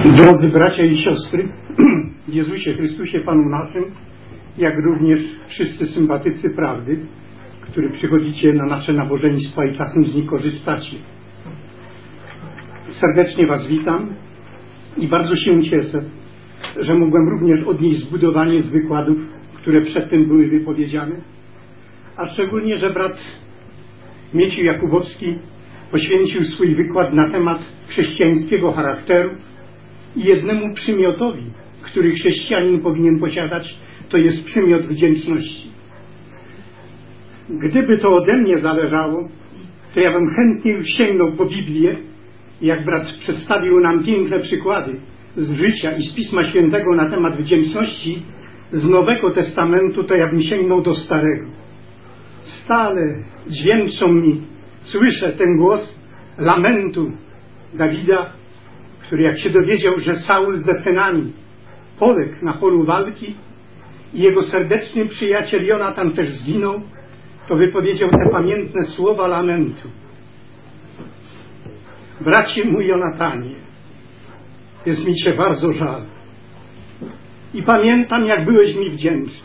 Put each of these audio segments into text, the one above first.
Drodzy bracia i siostry, w Jezusie Chrystusie Panu naszym, jak również wszyscy sympatycy prawdy, którzy przychodzicie na nasze nabożeństwa i czasem z nich korzystacie. Serdecznie Was witam i bardzo się cieszę, że mogłem również odnieść zbudowanie z wykładów, które przedtem były wypowiedziane, a szczególnie, że brat Mieciu Jakubowski poświęcił swój wykład na temat chrześcijańskiego charakteru i jednemu przymiotowi, który chrześcijanin powinien posiadać, to jest przymiot wdzięczności. Gdyby to ode mnie zależało, to ja bym chętnie już sięgnął po Biblię, jak brat przedstawił nam piękne przykłady z życia i z Pisma Świętego na temat wdzięczności z Nowego Testamentu, to ja bym sięgnął do Starego. Stale dźwięczą mi, słyszę ten głos lamentu Dawida, który jak się dowiedział, że Saul ze synami poległ na polu walki i jego serdeczny przyjaciel Jonatan też zginął, to wypowiedział te pamiętne słowa lamentu. Bracie mój Jonatanie, jest mi Cię bardzo żal i pamiętam, jak byłeś mi wdzięczny.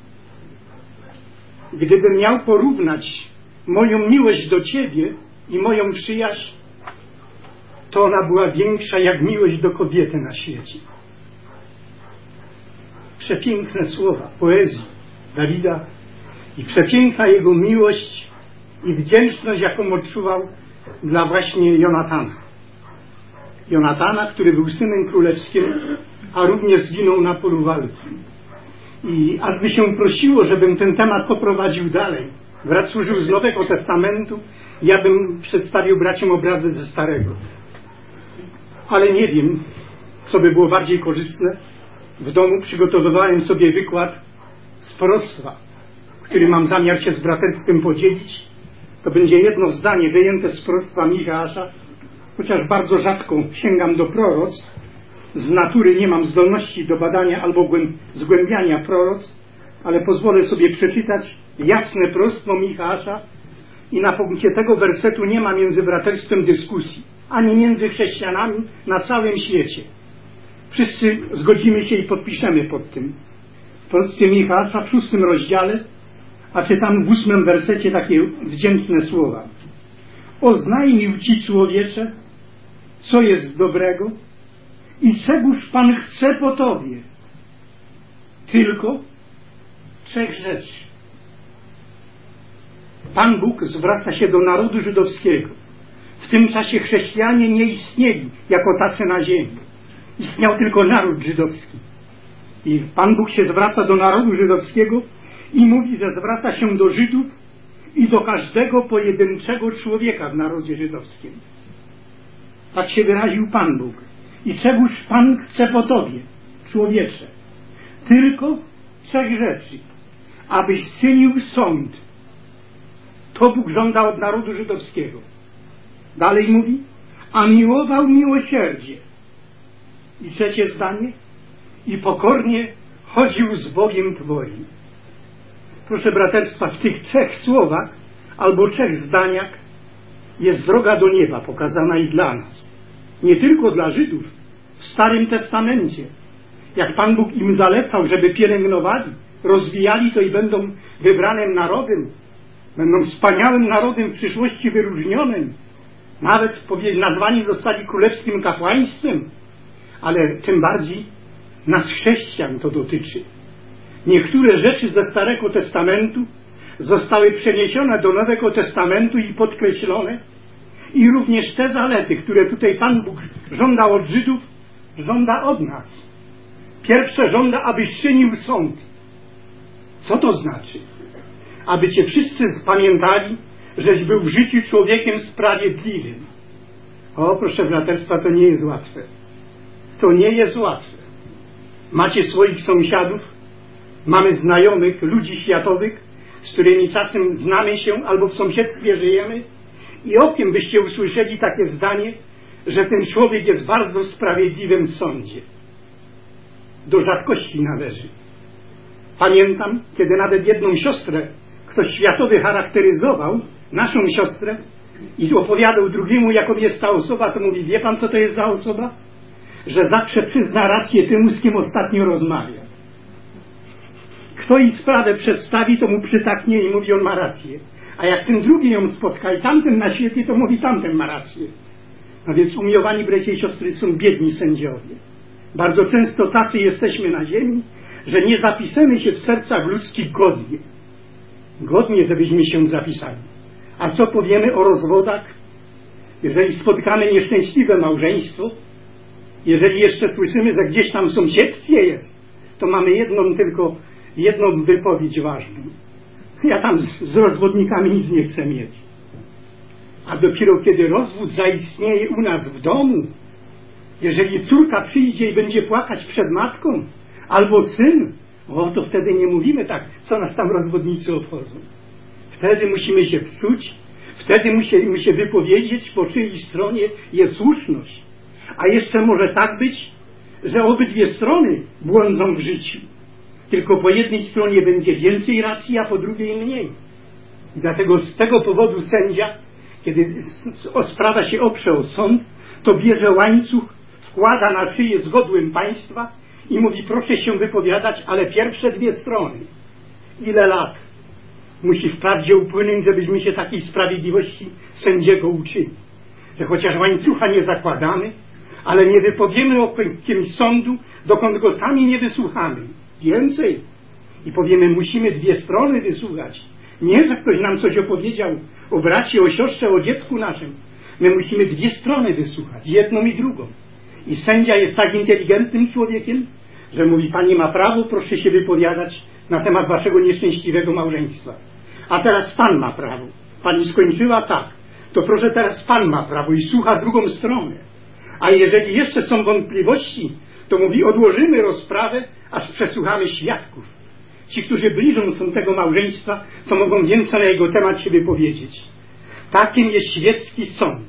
Gdybym miał porównać moją miłość do Ciebie i moją przyjaźń, to ona była większa jak miłość do kobiety na świecie. Przepiękne słowa poezji Dawida i przepiękna jego miłość i wdzięczność, jaką odczuwał dla właśnie Jonatana. Jonatana, który był synem królewskim, a również zginął na polu walki. I aż by się prosiło, żebym ten temat poprowadził dalej. Brat służył z Nowego Testamentu, ja bym przedstawił braciom obrazy ze Starego. Ale nie wiem, co by było bardziej korzystne. W domu przygotowywałem sobie wykład z proroctwa, który mam zamiar się z braterstwem podzielić. To będzie jedno zdanie wyjęte z proroctwa Micheasza, chociaż bardzo rzadko sięgam do proroctw. Z natury nie mam zdolności do badania albo zgłębiania proroctw, ale pozwolę sobie przeczytać jasne proroctwo Micheasza i na punkcie tego wersetu nie ma między braterstwem dyskusji, ani między chrześcijanami na całym świecie. Wszyscy zgodzimy się i podpiszemy pod tym. W proroctwie Micheasza w 6 rozdziale, a czytam w 8 wersecie takie wdzięczne słowa. Oznajmił Ci, człowiecze, co jest dobrego i czegóż Pan chce po Tobie. Tylko 3 rzeczy. Pan Bóg zwraca się do narodu żydowskiego. W tym czasie chrześcijanie nie istnieli jako tacy na ziemi. Istniał tylko naród żydowski. I Pan Bóg się zwraca do narodu żydowskiego i mówi, że zwraca się do Żydów i do każdego pojedynczego człowieka w narodzie żydowskim. Tak się wyraził Pan Bóg. I czegóż Pan chce po Tobie, człowiecze? Tylko 3 rzeczy. Abyś czynił sąd. To Bóg żąda od narodu żydowskiego. Dalej mówi, a miłował miłosierdzie. I 3 zdanie, i pokornie chodził z Bogiem Twoim. Proszę braterstwa, w tych 3 słowach albo 3 zdaniach jest droga do nieba pokazana i dla nas. Nie tylko dla Żydów. W Starym Testamencie, jak Pan Bóg im zalecał, żeby pielęgnowali, rozwijali to i będą wybranym narodem, będą wspaniałym narodem w przyszłości wyróżnionym, nawet nazwani zostali królewskim kapłaństwem, ale tym bardziej nas chrześcijan to dotyczy. Niektóre rzeczy ze Starego Testamentu zostały przeniesione do Nowego Testamentu i podkreślone i również te zalety, które tutaj Pan Bóg żąda od Żydów, żąda od nas. Pierwsze żąda, abyś czynił sąd. Co to znaczy? Aby Cię wszyscy zapamiętali, żeś był w życiu człowiekiem sprawiedliwym. O, proszę braterstwa, to nie jest łatwe. To nie jest łatwe. Macie swoich sąsiadów, mamy znajomych, ludzi światowych, z którymi czasem znamy się albo w sąsiedztwie żyjemy i okiem byście usłyszeli takie zdanie, że ten człowiek jest bardzo sprawiedliwym w sądzie. Do rzadkości należy. Pamiętam, kiedy nawet jedną siostrę ktoś światowy charakteryzował, naszą siostrę, i opowiadał drugiemu, jaką jest ta osoba, to mówi, wie pan, co to jest za osoba? że zawsze przyzna rację temu, z kim ostatnio rozmawia. Kto jej sprawę przedstawi, to mu przytaknie i mówi, on ma rację. A jak ten drugi ją spotka i tamten na świecie, to mówi, tamten ma rację. No więc umiłowani bracia i siostry, są biedni sędziowie. Bardzo często tacy jesteśmy na ziemi, że nie zapiszemy się w sercach ludzkich godnie. Godnie, żebyśmy się zapisali. A co powiemy o rozwodach? Jeżeli spotkamy nieszczęśliwe małżeństwo, jeżeli jeszcze słyszymy, że gdzieś tam w sąsiedztwie jest, to mamy jedną wypowiedź ważną. Ja tam z rozwodnikami nic nie chcę mieć. A dopiero kiedy rozwód zaistnieje u nas w domu, jeżeli córka przyjdzie i będzie płakać przed matką, albo syn, to wtedy nie mówimy tak, co nas tam rozwodnicy obchodzą. Wtedy musimy się wczuć, wtedy musimy się wypowiedzieć, po czyjej stronie jest słuszność. A jeszcze może tak być, że obydwie strony błądzą w życiu. Tylko po jednej stronie będzie więcej racji, a po drugiej mniej. I dlatego z tego powodu sędzia, kiedy sprawa się oprze o sąd, to bierze łańcuch, wkłada na szyję zgodłem państwa i mówi, proszę się wypowiadać, ale pierwsze dwie strony. Ile lat musi wprawdzie upłynąć, żebyśmy się takiej sprawiedliwości sędziego uczyli. Że chociaż łańcucha nie zakładamy, ale nie wypowiemy o kimś sądu, dokąd go sami nie wysłuchamy. Więcej. I powiemy, musimy dwie strony wysłuchać. Nie, że ktoś nam coś opowiedział o bracie, o siostrze, o dziecku naszym. My musimy dwie strony wysłuchać, jedną i drugą. I sędzia jest tak inteligentnym człowiekiem, że mówi, pani ma prawo, proszę się wypowiadać na temat waszego nieszczęśliwego małżeństwa. A teraz pan ma prawo. Pani skończyła tak. To proszę, teraz pan ma prawo i słucha drugą stronę. A jeżeli jeszcze są wątpliwości, to mówi, odłożymy rozprawę, aż przesłuchamy świadków. Ci, którzy bliżą są tego małżeństwa, to mogą więcej na jego temat się wypowiedzieć. Takim jest świecki sąd.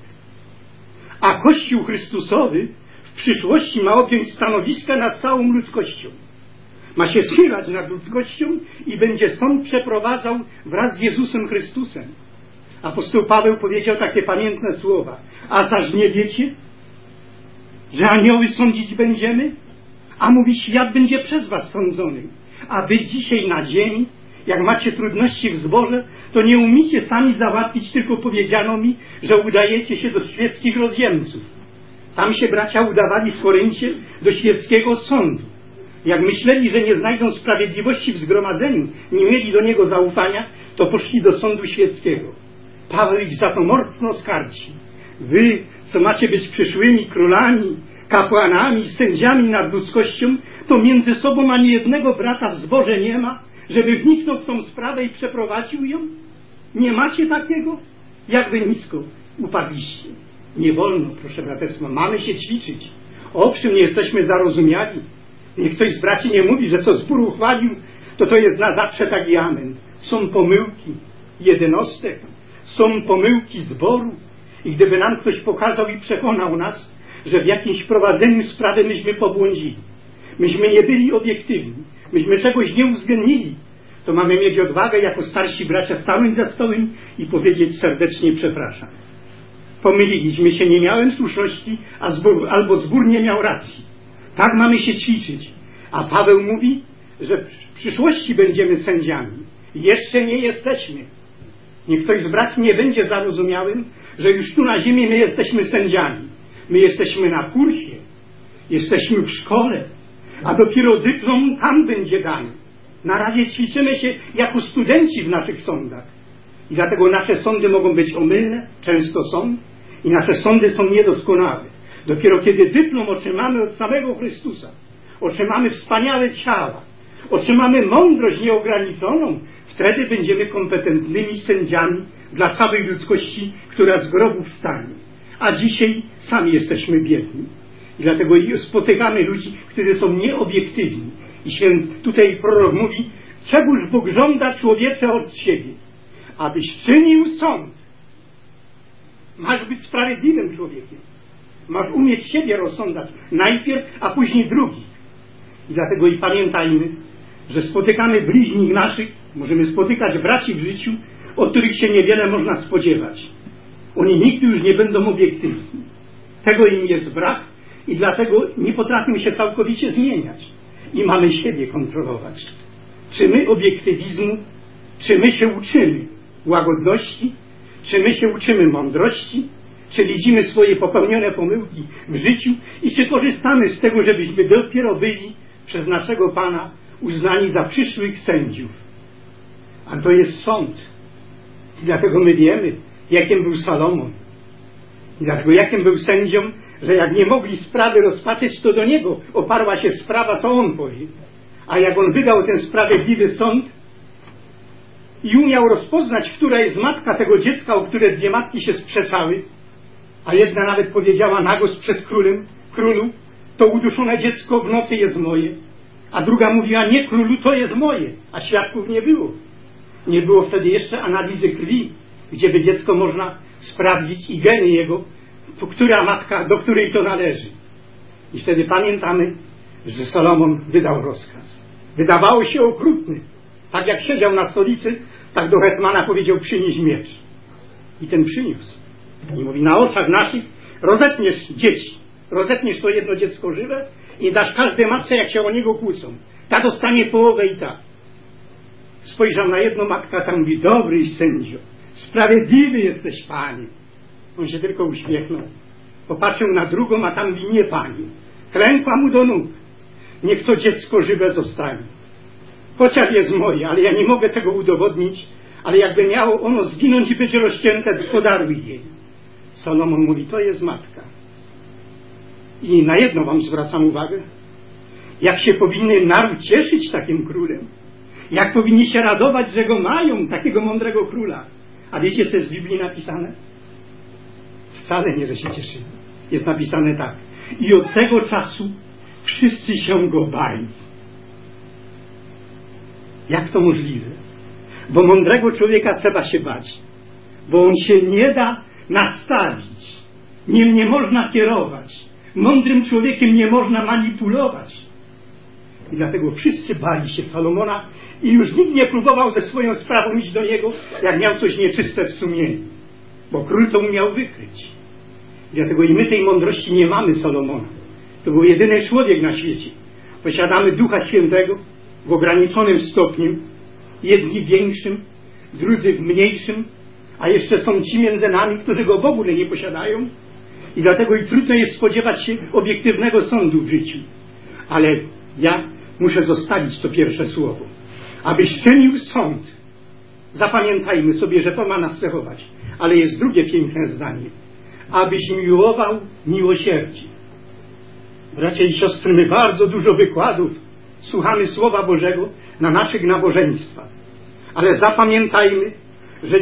A Kościół Chrystusowy w przyszłości ma objąć stanowiska nad całą ludzkością. Ma się schylać nad ludzkością i będzie sąd przeprowadzał wraz z Jezusem Chrystusem. Apostoł Paweł powiedział takie pamiętne słowa. A zaż nie wiecie, że anioły sądzić będziemy? A mówi, świat będzie przez was sądzony. A wy dzisiaj na ziemi, jak macie trudności w zborze, to nie umiecie sami załatwić, tylko powiedziano mi, że udajecie się do świeckich rozjemców. Tam się bracia udawali w Koryncie do świeckiego sądu. Jak myśleli, że nie znajdą sprawiedliwości w zgromadzeniu, nie mieli do niego zaufania, to poszli do sądu świeckiego. Paweł ich za to mocno skarci. Wy, co macie być przyszłymi królami, kapłanami, sędziami nad ludzkością, to między sobą ani jednego brata w zborze nie ma, żeby wniknął w tą sprawę i przeprowadził ją? Nie macie takiego? Jak wy nisko upadliście. Nie wolno, proszę braterstwa, mamy się ćwiczyć. Owszem, nie jesteśmy zarozumiali. Niech ktoś z braci nie mówi, że co zbór uchwalił, to jest na zawsze taki amen. Są pomyłki jednostek, są pomyłki zboru. I gdyby nam ktoś pokazał i przekonał nas, że w jakimś prowadzeniu sprawy myśmy pobłądzili, myśmy nie byli obiektywni, myśmy czegoś nie uwzględnili, to mamy mieć odwagę jako starsi bracia stanąć za stołem i powiedzieć serdecznie przepraszam. Pomyliliśmy się, nie miałem słuszności, albo zbór nie miał racji. Tak mamy się ćwiczyć. A Paweł mówi, że w przyszłości będziemy sędziami. Jeszcze nie jesteśmy. Niech ktoś z braci nie będzie zarozumiałym, że już tu na ziemi my jesteśmy sędziami. My jesteśmy na kursie, jesteśmy w szkole, a dopiero dyplom tam będzie dany. Na razie ćwiczymy się jako studenci w naszych sądach. I dlatego nasze sądy mogą być omylne, często są, i nasze sądy są niedoskonałe. Dopiero kiedy dyplom otrzymamy od samego Chrystusa, otrzymamy wspaniałe ciała, otrzymamy mądrość nieograniczoną, wtedy będziemy kompetentnymi sędziami dla całej ludzkości, która z grobu wstanie. A dzisiaj sami jesteśmy biedni. I dlatego spotykamy ludzi, którzy są nieobiektywni. I tutaj prorok mówi, czegóż Bóg żąda człowiecze od siebie, abyś czynił sąd. Masz być sprawiedliwym człowiekiem. Masz umieć siebie rozsądzać najpierw, a później drugich. I dlatego i pamiętajmy, że spotykamy bliźnich naszych, możemy spotykać braci w życiu, od których się niewiele można spodziewać. Oni nigdy już nie będą obiektywni. Tego im jest brak i dlatego nie potrafimy się całkowicie zmieniać i mamy siebie kontrolować. Czy my obiektywizmu, czy my się uczymy łagodności, czy my się uczymy mądrości, czy widzimy swoje popełnione pomyłki w życiu i czy korzystamy z tego, żebyśmy dopiero byli przez naszego Pana uznani za przyszłych sędziów. A to jest sąd. I dlatego my wiemy, jakim był Salomon. I dlatego jakim był sędzią, że jak nie mogli sprawy rozpatrzeć, to do niego oparła się sprawa, co on powie. A jak on wydał ten sprawiedliwy sąd i umiał rozpoznać, która jest matka tego dziecka, o które dwie matki się sprzeczały, a jedna nawet powiedziała nagłos przed królu, to uduszone dziecko w nocy jest moje, a druga mówiła, nie królu, to jest moje, a świadków nie było. Nie było wtedy jeszcze analizy krwi, gdzie by dziecko można sprawdzić i geny jego, to która matka, do której to należy. I wtedy pamiętamy, że Salomon wydał rozkaz. Wydawało się okrutny. Tak jak siedział na stolicy, tak do hetmana powiedział, przynieś miecz. I ten przyniósł. I mówi, na oczach naszych rozetniesz dzieci, rozetniesz to jedno dziecko żywe i dasz każdej matce, jak się o niego kłócą. Ta dostanie połowę i ta. Spojrzał na jedną matkę, a ta mówi, dobry sędzio, sprawiedliwy jesteś, Panie. On się tylko uśmiechnął. Popatrzył na drugą, a tam mówi, nie, Panie. Klękła mu do nóg. Niech to dziecko żywe zostanie. Chociaż jest moje, ale ja nie mogę tego udowodnić, ale jakby miało ono zginąć i być rozcięte, podaruj jej. Salomon mówi, to jest matka. I na jedno wam zwracam uwagę. Jak się powinny naród cieszyć takim królem. Jak powinni się radować, że go mają, takiego mądrego króla. A wiecie, co jest w Biblii napisane? Wcale nie, że się cieszyli. Jest napisane tak. I od tego czasu wszyscy się go bali. Jak to możliwe? Bo mądrego człowieka trzeba się bać. Bo on się nie da nastawić. Nim nie można kierować. Mądrym człowiekiem nie można manipulować. I dlatego wszyscy bali się Salomona i już nikt nie próbował ze swoją sprawą iść do niego, jak miał coś nieczyste w sumieniu. Bo król to umiał wykryć. I dlatego i my tej mądrości nie mamy Salomona. To był jedyny człowiek na świecie. Posiadamy Ducha Świętego w ograniczonym stopniu. Jedni w większym, drudzy w mniejszym, a jeszcze są ci między nami, którzy go w ogóle nie posiadają. I dlatego i trudno jest spodziewać się obiektywnego sądu w życiu. Ale ja muszę zostawić to pierwsze słowo. Abyś czynił sąd. Zapamiętajmy sobie, że to ma nas cechować. Ale jest drugie piękne zdanie. Abyś miłował miłosierdzie. Bracia i siostry, my bardzo dużo wykładów słuchamy Słowa Bożego na naszych nabożeństwach. Ale zapamiętajmy, że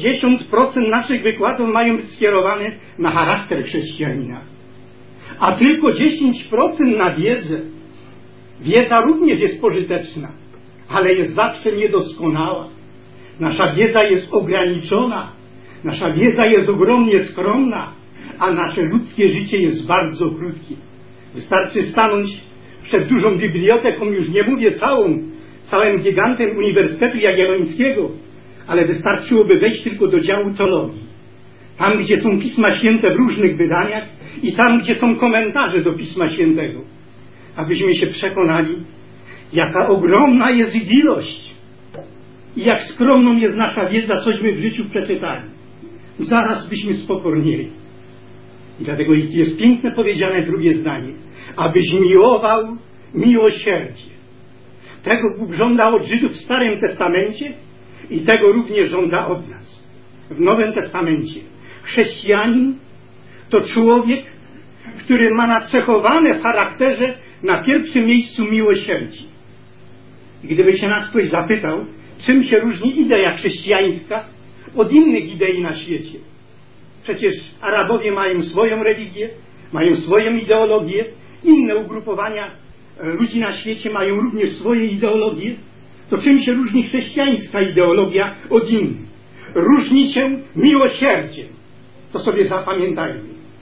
90% naszych wykładów mają być skierowane na charakter chrześcijanina. A tylko 10% na wiedzę. Wiedza również jest pożyteczna, ale jest zawsze niedoskonała. Nasza wiedza jest ograniczona, nasza wiedza jest ogromnie skromna, a nasze ludzkie życie jest bardzo krótkie. Wystarczy stanąć przed dużą biblioteką, już nie mówię całym gigantem Uniwersytetu Jagiellońskiego, ale wystarczyłoby wejść tylko do działu teologii. Tam, gdzie są Pisma Święte w różnych wydaniach i tam, gdzie są komentarze do Pisma Świętego. Abyśmy się przekonali, jaka ogromna jest ich ilość i jak skromną jest nasza wiedza, cośmy w życiu przeczytali. Zaraz byśmy spokornieli. I dlatego jest piękne powiedziane drugie zdanie. Abyś miłował miłosierdzie. Tego Bóg żąda od Żydów w Starym Testamencie i tego również żąda od nas. W Nowym Testamencie chrześcijanin to człowiek, który ma nacechowane w charakterze na pierwszym miejscu miłosierdzie. I gdyby się nas ktoś zapytał, czym się różni idea chrześcijańska od innych idei na świecie. Przecież Arabowie mają swoją religię, mają swoją ideologię, inne ugrupowania ludzi na świecie mają również swoje ideologie. To czym się różni chrześcijańska ideologia od innych? Różni się miłosierdziem. To sobie zapamiętajmy.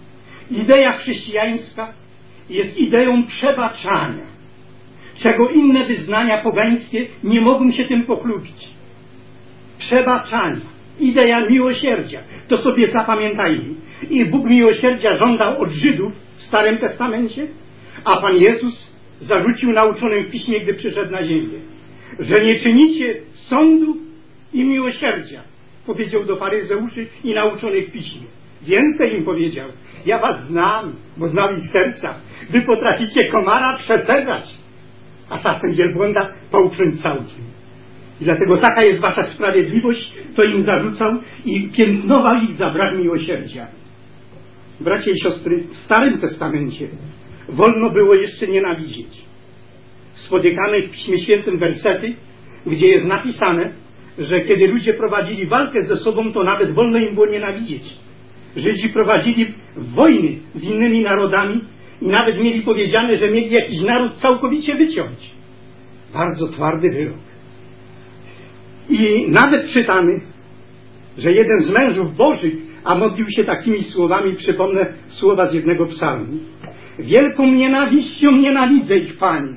Idea chrześcijańska jest ideą przebaczania, czego inne wyznania pogańskie nie mogą się tym pochlubić. Przebaczania. Idea miłosierdzia. To sobie zapamiętajmy. I Bóg miłosierdzia żądał od Żydów w Starym Testamencie, a Pan Jezus zarzucił nauczonym w Piśmie, gdy przyszedł na ziemię, że nie czynicie sądu i miłosierdzia, powiedział do faryzeuszy i nauczonych w Piśmie. Więcej im powiedział, ja was znam, bo znam ich serca. Wy potraficie komara przepędzać, a czasem wielbłąda poucząć całkiem. I dlatego taka jest wasza sprawiedliwość, to im zarzucał i piętnował ich za brak miłosierdzia. Bracia i siostry, w Starym Testamencie wolno było jeszcze nienawidzieć. Spotykamy w Piśmie Świętym wersety, gdzie jest napisane, że kiedy ludzie prowadzili walkę ze sobą, to nawet wolno im było nienawidzieć. Żydzi prowadzili wojny z innymi narodami i nawet mieli powiedziane, że mieli jakiś naród całkowicie wyciąć. Bardzo twardy wyrok. I nawet czytamy, że jeden z mężów bożych, a modlił się takimi słowami, przypomnę słowa z jednego psalmu. Wielką nienawiścią nienawidzę ich, Panie.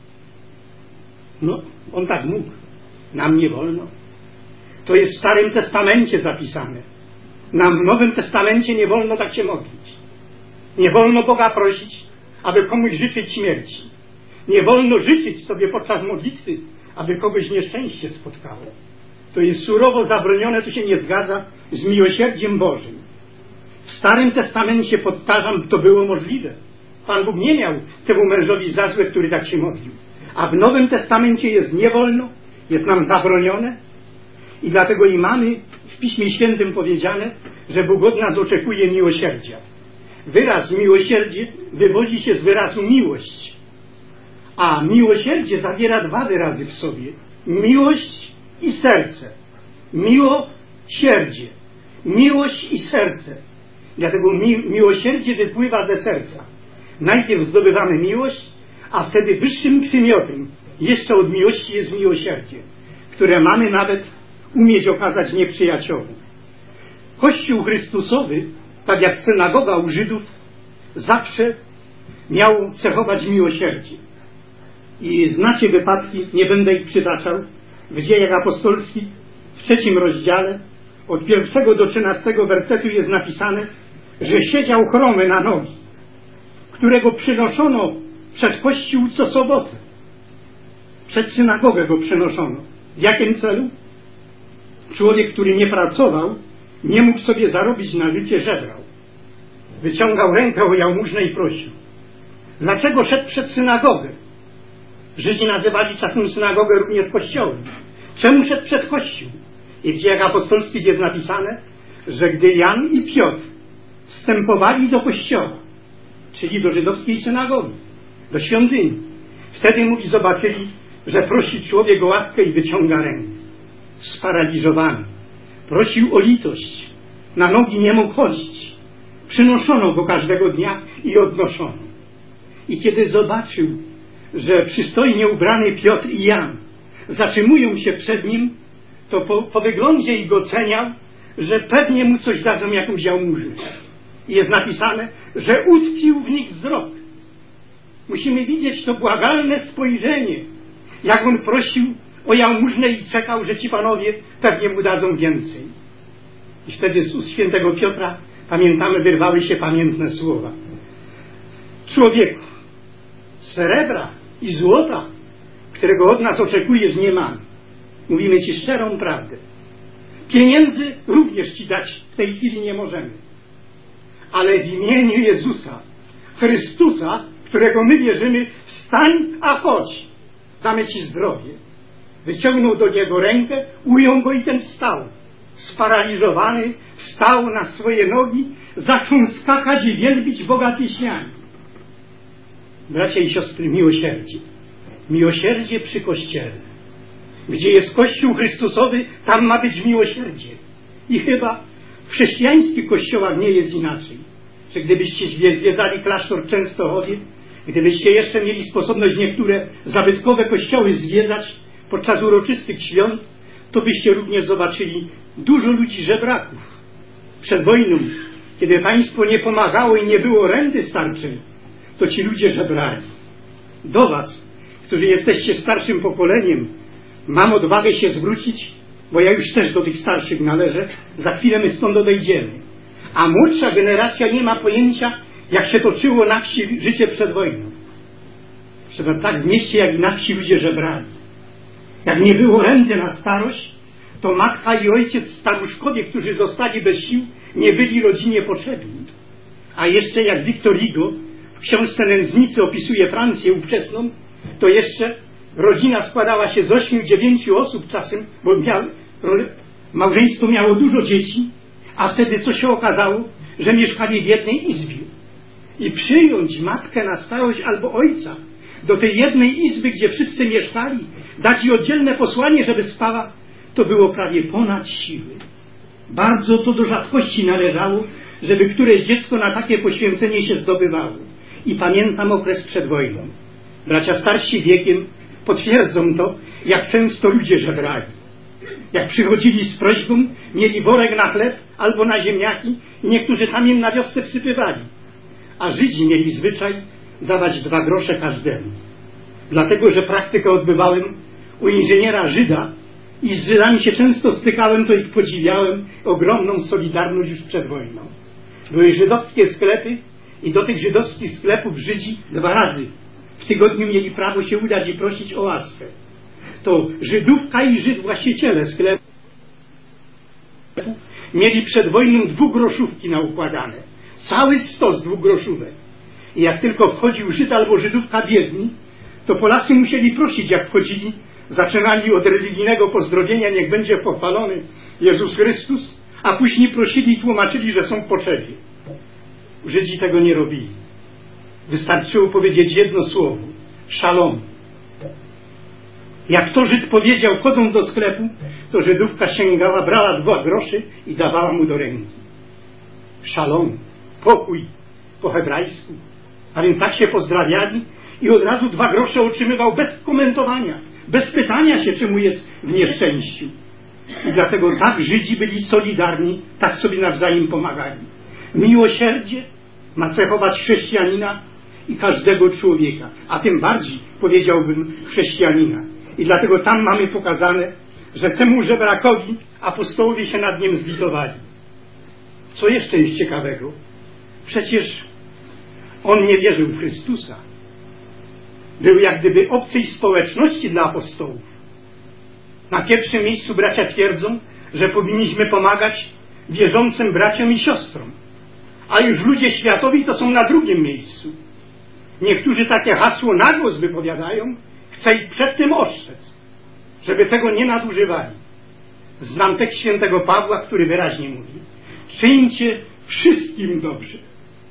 No, on tak mógł. Nam nie wolno. To jest w Starym Testamencie zapisane. Nam w Nowym Testamencie nie wolno tak się modlić. Nie wolno Boga prosić, aby komuś życzyć śmierci. Nie wolno życzyć sobie podczas modlitwy, aby kogoś nieszczęście spotkało. To jest surowo zabronione, to się nie zgadza z miłosierdziem Bożym. W Starym Testamencie, powtarzam, to było możliwe. Pan Bóg nie miał temu mężowi za złe, który tak się modlił. A w Nowym Testamencie jest nie wolno, jest nam zabronione i dlatego i mamy w Piśmie Świętym powiedziane, że Bóg od nas oczekuje miłosierdzia. Wyraz miłosierdzie wywodzi się z wyrazu miłość. A miłosierdzie zawiera dwa wyrazy w sobie. Miłość i serce. Miłosierdzie. Miłość i serce. Dlatego miłosierdzie wypływa ze serca. Najpierw zdobywamy miłość, a wtedy wyższym przymiotem jeszcze od miłości jest miłosierdzie, które mamy nawet umieć okazać nieprzyjaciołom. Kościół Chrystusowy, tak jak synagoga u Żydów, zawsze miał cechować miłosierdzie. I znacie wypadki, nie będę ich przytaczał, w Dziejach Apostolskich w 3 rozdziale od 1 do 13 wersetu jest napisane, że siedział chromy na nogi, którego przynoszono przed Kościół co sobotę. Przed synagogę go przynoszono. W jakim celu? Człowiek, który nie pracował, nie mógł sobie zarobić na życie, żebrał. Wyciągał rękę o jałmużnę i prosił. Dlaczego szedł przed synagogę? Żydzi nazywali czasem synagogę również kościołem. Czemu szedł przed Kościół? I w Dziejach Apostolskich jest napisane, że gdy Jan i Piotr wstępowali do kościoła, czyli do żydowskiej synagogi, do świątyni, wtedy mówi, zobaczyli, że prosi człowiek o łaskę i wyciąga rękę. Sparaliżowany. Prosił o litość. Na nogi nie mógł chodzić. Przynoszono go każdego dnia i odnoszono. I kiedy zobaczył, że przystojnie ubrany Piotr i Jan zatrzymują się przed nim, to po wyglądzie ich oceniał, że pewnie mu coś dadzą, jakąś jałmużnę. I jest napisane, że utkwił w nich wzrok. Musimy widzieć to błagalne spojrzenie, jak on prosił o jałmużnę i czekał, że ci panowie pewnie mu dadzą więcej. I wtedy z ust świętego Piotra, pamiętamy, wyrwały się pamiętne słowa. Człowieku, srebra i złota, którego od nas oczekujesz, nie mamy. Mówimy ci szczerą prawdę. Pieniędzy również ci dać w tej chwili nie możemy. Ale w imieniu Jezusa, Chrystusa, którego my wierzymy, wstań, a chodź. Damy ci zdrowie. Wyciągnął do niego rękę, ujął go i ten wstał. Sparaliżowany, wstał na swoje nogi, zaczął skakać i wielbić Boga pieśniami. Bracia i siostry, miłosierdzie. Miłosierdzie przy Kościele. Gdzie jest Kościół Chrystusowy, tam ma być miłosierdzie. I chyba w chrześcijańskich kościołach nie jest inaczej. Że gdybyście zwiedzali klasztor w Częstochowie, gdybyście jeszcze mieli sposobność niektóre zabytkowe kościoły zwiedzać podczas uroczystych świąt, to byście również zobaczyli dużo ludzi żebraków. Przed wojną, kiedy państwo nie pomagało i nie było renty starczej, to ci ludzie żebrali. Do was, którzy jesteście starszym pokoleniem, mam odwagę się zwrócić bo ja już też do tych starszych należę, za chwilę my stąd odejdziemy. A młodsza generacja nie ma pojęcia, jak się toczyło na wsi życie przed wojną. Że tak w mieście, jak i na wsi ludzie żebrali. Jak nie było renty na starość, to matka i ojciec staruszkowie, którzy zostali bez sił, nie byli rodzinie potrzebni. A jeszcze jak Victor Hugo w książce Nędznicy opisuje Francję ówczesną, to jeszcze rodzina składała się z 8-9 osób czasem, bo małżeństwo miało dużo dzieci, a wtedy co się okazało, że mieszkali w jednej izbie. I przyjąć matkę na starość albo ojca do tej jednej izby, gdzie wszyscy mieszkali, dać jej oddzielne posłanie, żeby spała, to było prawie ponad siły. Bardzo to do rzadkości należało, żeby któreś dziecko na takie poświęcenie się zdobywało. I pamiętam okres przed wojną. Bracia starsi wiekiem potwierdzą to, jak często ludzie żebrali. Jak przychodzili z prośbą, mieli worek na chleb albo na ziemniaki i niektórzy tam im na wiosce wsypywali. A Żydzi mieli zwyczaj dawać 2 grosze każdemu. Dlatego, że praktykę odbywałem u inżyniera Żyda i z Żydami się często stykałem, to ich podziwiałem, ogromną solidarność już przed wojną. Były żydowskie sklepy i do tych żydowskich sklepów Żydzi 2 razy w tygodniu mieli prawo się udać i prosić o łaskę. To Żydówka i Żyd, właściciele sklepu, mieli przed wojną 2-groszówki naukładane. Cały stos 2-groszówek. I jak tylko wchodził Żyd albo Żydówka biedni, to Polacy musieli prosić, jak wchodzili. Zaczynali od religijnego pozdrowienia, niech będzie pochwalony Jezus Chrystus, a później prosili i tłumaczyli, że są w potrzebie. Żydzi tego nie robili. Wystarczyło powiedzieć jedno słowo. Szalom. Jak to Żyd powiedział, wchodząc do sklepu, to Żydówka sięgała, brała 2 groszy i dawała mu do ręki. Szalom. Pokój. Po hebrajsku. A więc tak się pozdrawiali i od razu 2 grosze otrzymywał bez komentowania, bez pytania się, czemu jest w nieszczęściu. I dlatego tak Żydzi byli solidarni, tak sobie nawzajem pomagali. Miłosierdzie ma cechować chrześcijanina i każdego człowieka, a tym bardziej, powiedziałbym, chrześcijanina. I dlatego tam mamy pokazane, że temu żebrakowi apostołowie się nad nim zlitowali. Co jeszcze jest ciekawego? Przecież on nie wierzył w Chrystusa. Był jak gdyby obcej społeczności dla apostołów. Na pierwszym miejscu bracia twierdzą, że powinniśmy pomagać wierzącym braciom i siostrom. A już ludzie światowi to są na drugim miejscu. Niektórzy takie hasło na głos wypowiadają, chcę ich przed tym ostrzec, żeby tego nie nadużywali. Znam tekst świętego Pawła, który wyraźnie mówi: czyńcie wszystkim dobrze.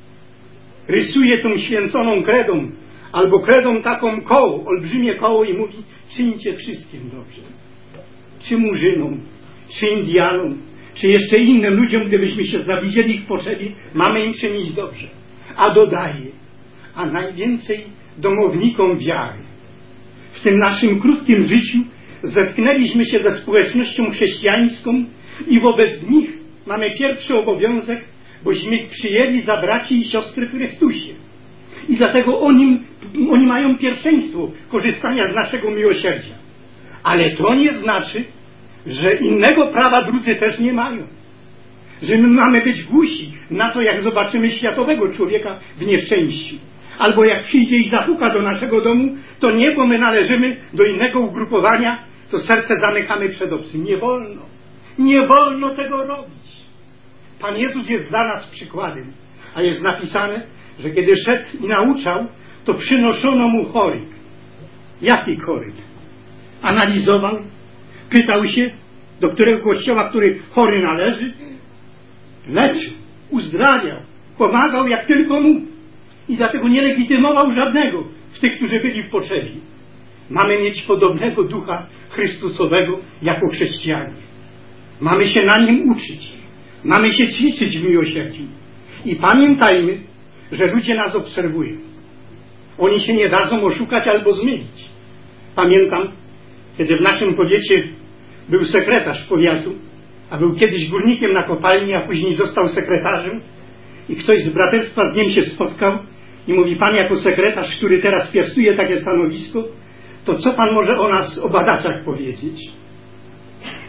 Rysuje tą święconą kredą, albo kredą taką koło, olbrzymie koło i mówi: czyńcie wszystkim dobrze. Czy Murzynom, czy Indianom, czy jeszcze innym ludziom, gdybyśmy się zawidzieli ich w potrzebie, mamy im czynić dobrze. A dodaje, a najwięcej domownikom wiary. W tym naszym krótkim życiu zetknęliśmy się ze społecznością chrześcijańską i wobec nich mamy pierwszy obowiązek, bośmy ich przyjęli za braci i siostry w Chrystusie. I dlatego oni mają pierwszeństwo korzystania z naszego miłosierdzia. Ale to nie znaczy, że innego prawa drudzy też nie mają. Że my mamy być głusi na to, jak zobaczymy światowego człowieka w nieszczęściu. Albo jak przyjdzie i zapuka do naszego domu, to nie, bo my należymy do innego ugrupowania, to serce zamykamy przed obcym. Nie wolno. Nie wolno tego robić. Pan Jezus jest dla nas przykładem. A jest napisane, że kiedy szedł i nauczał, to przynoszono mu chorych. Jaki chory? Analizował, pytał się, do którego kościoła, który chory należy, leczył, uzdrawiał, pomagał jak tylko mógł. I dlatego nie legitymował żadnego z tych, którzy byli w potrzebie. Mamy mieć podobnego ducha Chrystusowego jako chrześcijanie. Mamy się na nim uczyć. Mamy się ćwiczyć w miłosierdziu. I pamiętajmy, że ludzie nas obserwują. Oni się nie dadzą oszukać albo zmylić. Pamiętam, kiedy w naszym powiecie był sekretarz powiatu, a był kiedyś górnikiem na kopalni, a później został sekretarzem, i ktoś z braterstwa z nim się spotkał i mówi: pan jako sekretarz, który teraz piastuje takie stanowisko, to co pan może o nas, o badaczach powiedzieć?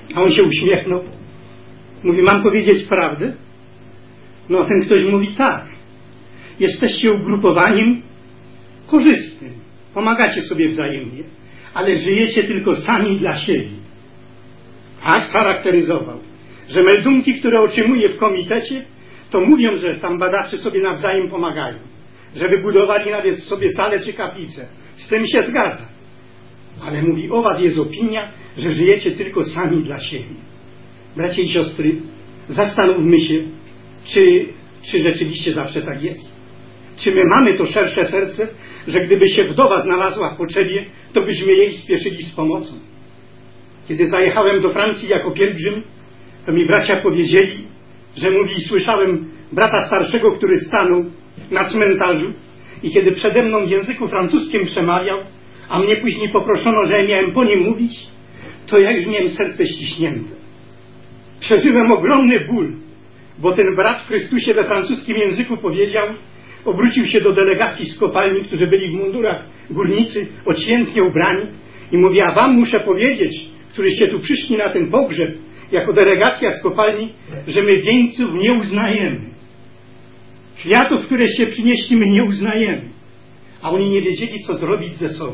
A on się uśmiechnął. Mówi, mam powiedzieć prawdę? No a ten ktoś mówi, tak. Jesteście ugrupowaniem korzystnym. Pomagacie sobie wzajemnie, ale żyjecie tylko sami dla siebie. Tak charakteryzował, że meldunki, które otrzymuje w komitecie, to mówią, że tam badacze sobie nawzajem pomagają. Że wybudowali nawet sobie salę czy kaplicę. Z tym się zgadza. Ale mówi, o was jest opinia, że żyjecie tylko sami dla siebie. Bracia i siostry, zastanówmy się, czy rzeczywiście zawsze tak jest. Czy my mamy to szersze serce, że gdyby się wdowa znalazła w potrzebie, to byśmy jej spieszyli z pomocą. Kiedy zajechałem do Francji jako pielgrzym, to mi bracia powiedzieli, że mówi, słyszałem brata starszego, który stanął na cmentarzu i kiedy przede mną w języku francuskim przemawiał, a mnie później poproszono, że miałem po nim mówić, to ja już miałem serce ściśnięte. Przeżyłem ogromny ból, bo ten brat w Chrystusie we francuskim języku powiedział, obrócił się do delegacji z kopalni, którzy byli w mundurach górnicy, odświętnie ubrani i mówi, a wam muszę powiedzieć, któryście tu przyszli na ten pogrzeb, jako delegacja z kopalni, że my wieńców nie uznajemy. Kwiatów, któreście przynieśli, my nie uznajemy. A oni nie wiedzieli, co zrobić ze sobą.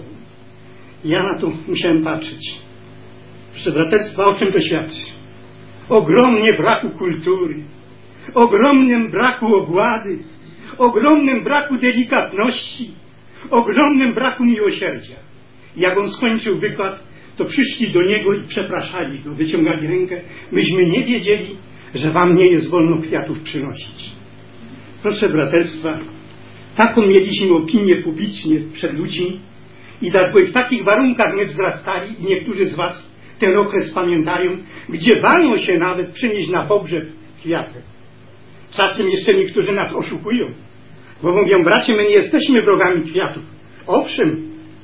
Ja na to musiałem patrzeć. Proszę braterstwa, o czym to świadczy? Ogromnie braku kultury, ogromnym braku ogłady, ogromnym braku delikatności, ogromnym braku miłosierdzia. Jak on skończył wykład, to przyszli do niego i przepraszali go, wyciągali rękę. Myśmy nie wiedzieli, że wam nie jest wolno kwiatów przynosić. Proszę braterstwa, taką mieliśmy opinię publicznie przed ludźmi i w takich warunkach my wzrastali i niektórzy z was ten okres pamiętają, gdzie bano się nawet przynieść na pogrzeb kwiatek. Czasem jeszcze niektórzy nas oszukują, bo mówią, bracie, my nie jesteśmy wrogami kwiatów. Owszem,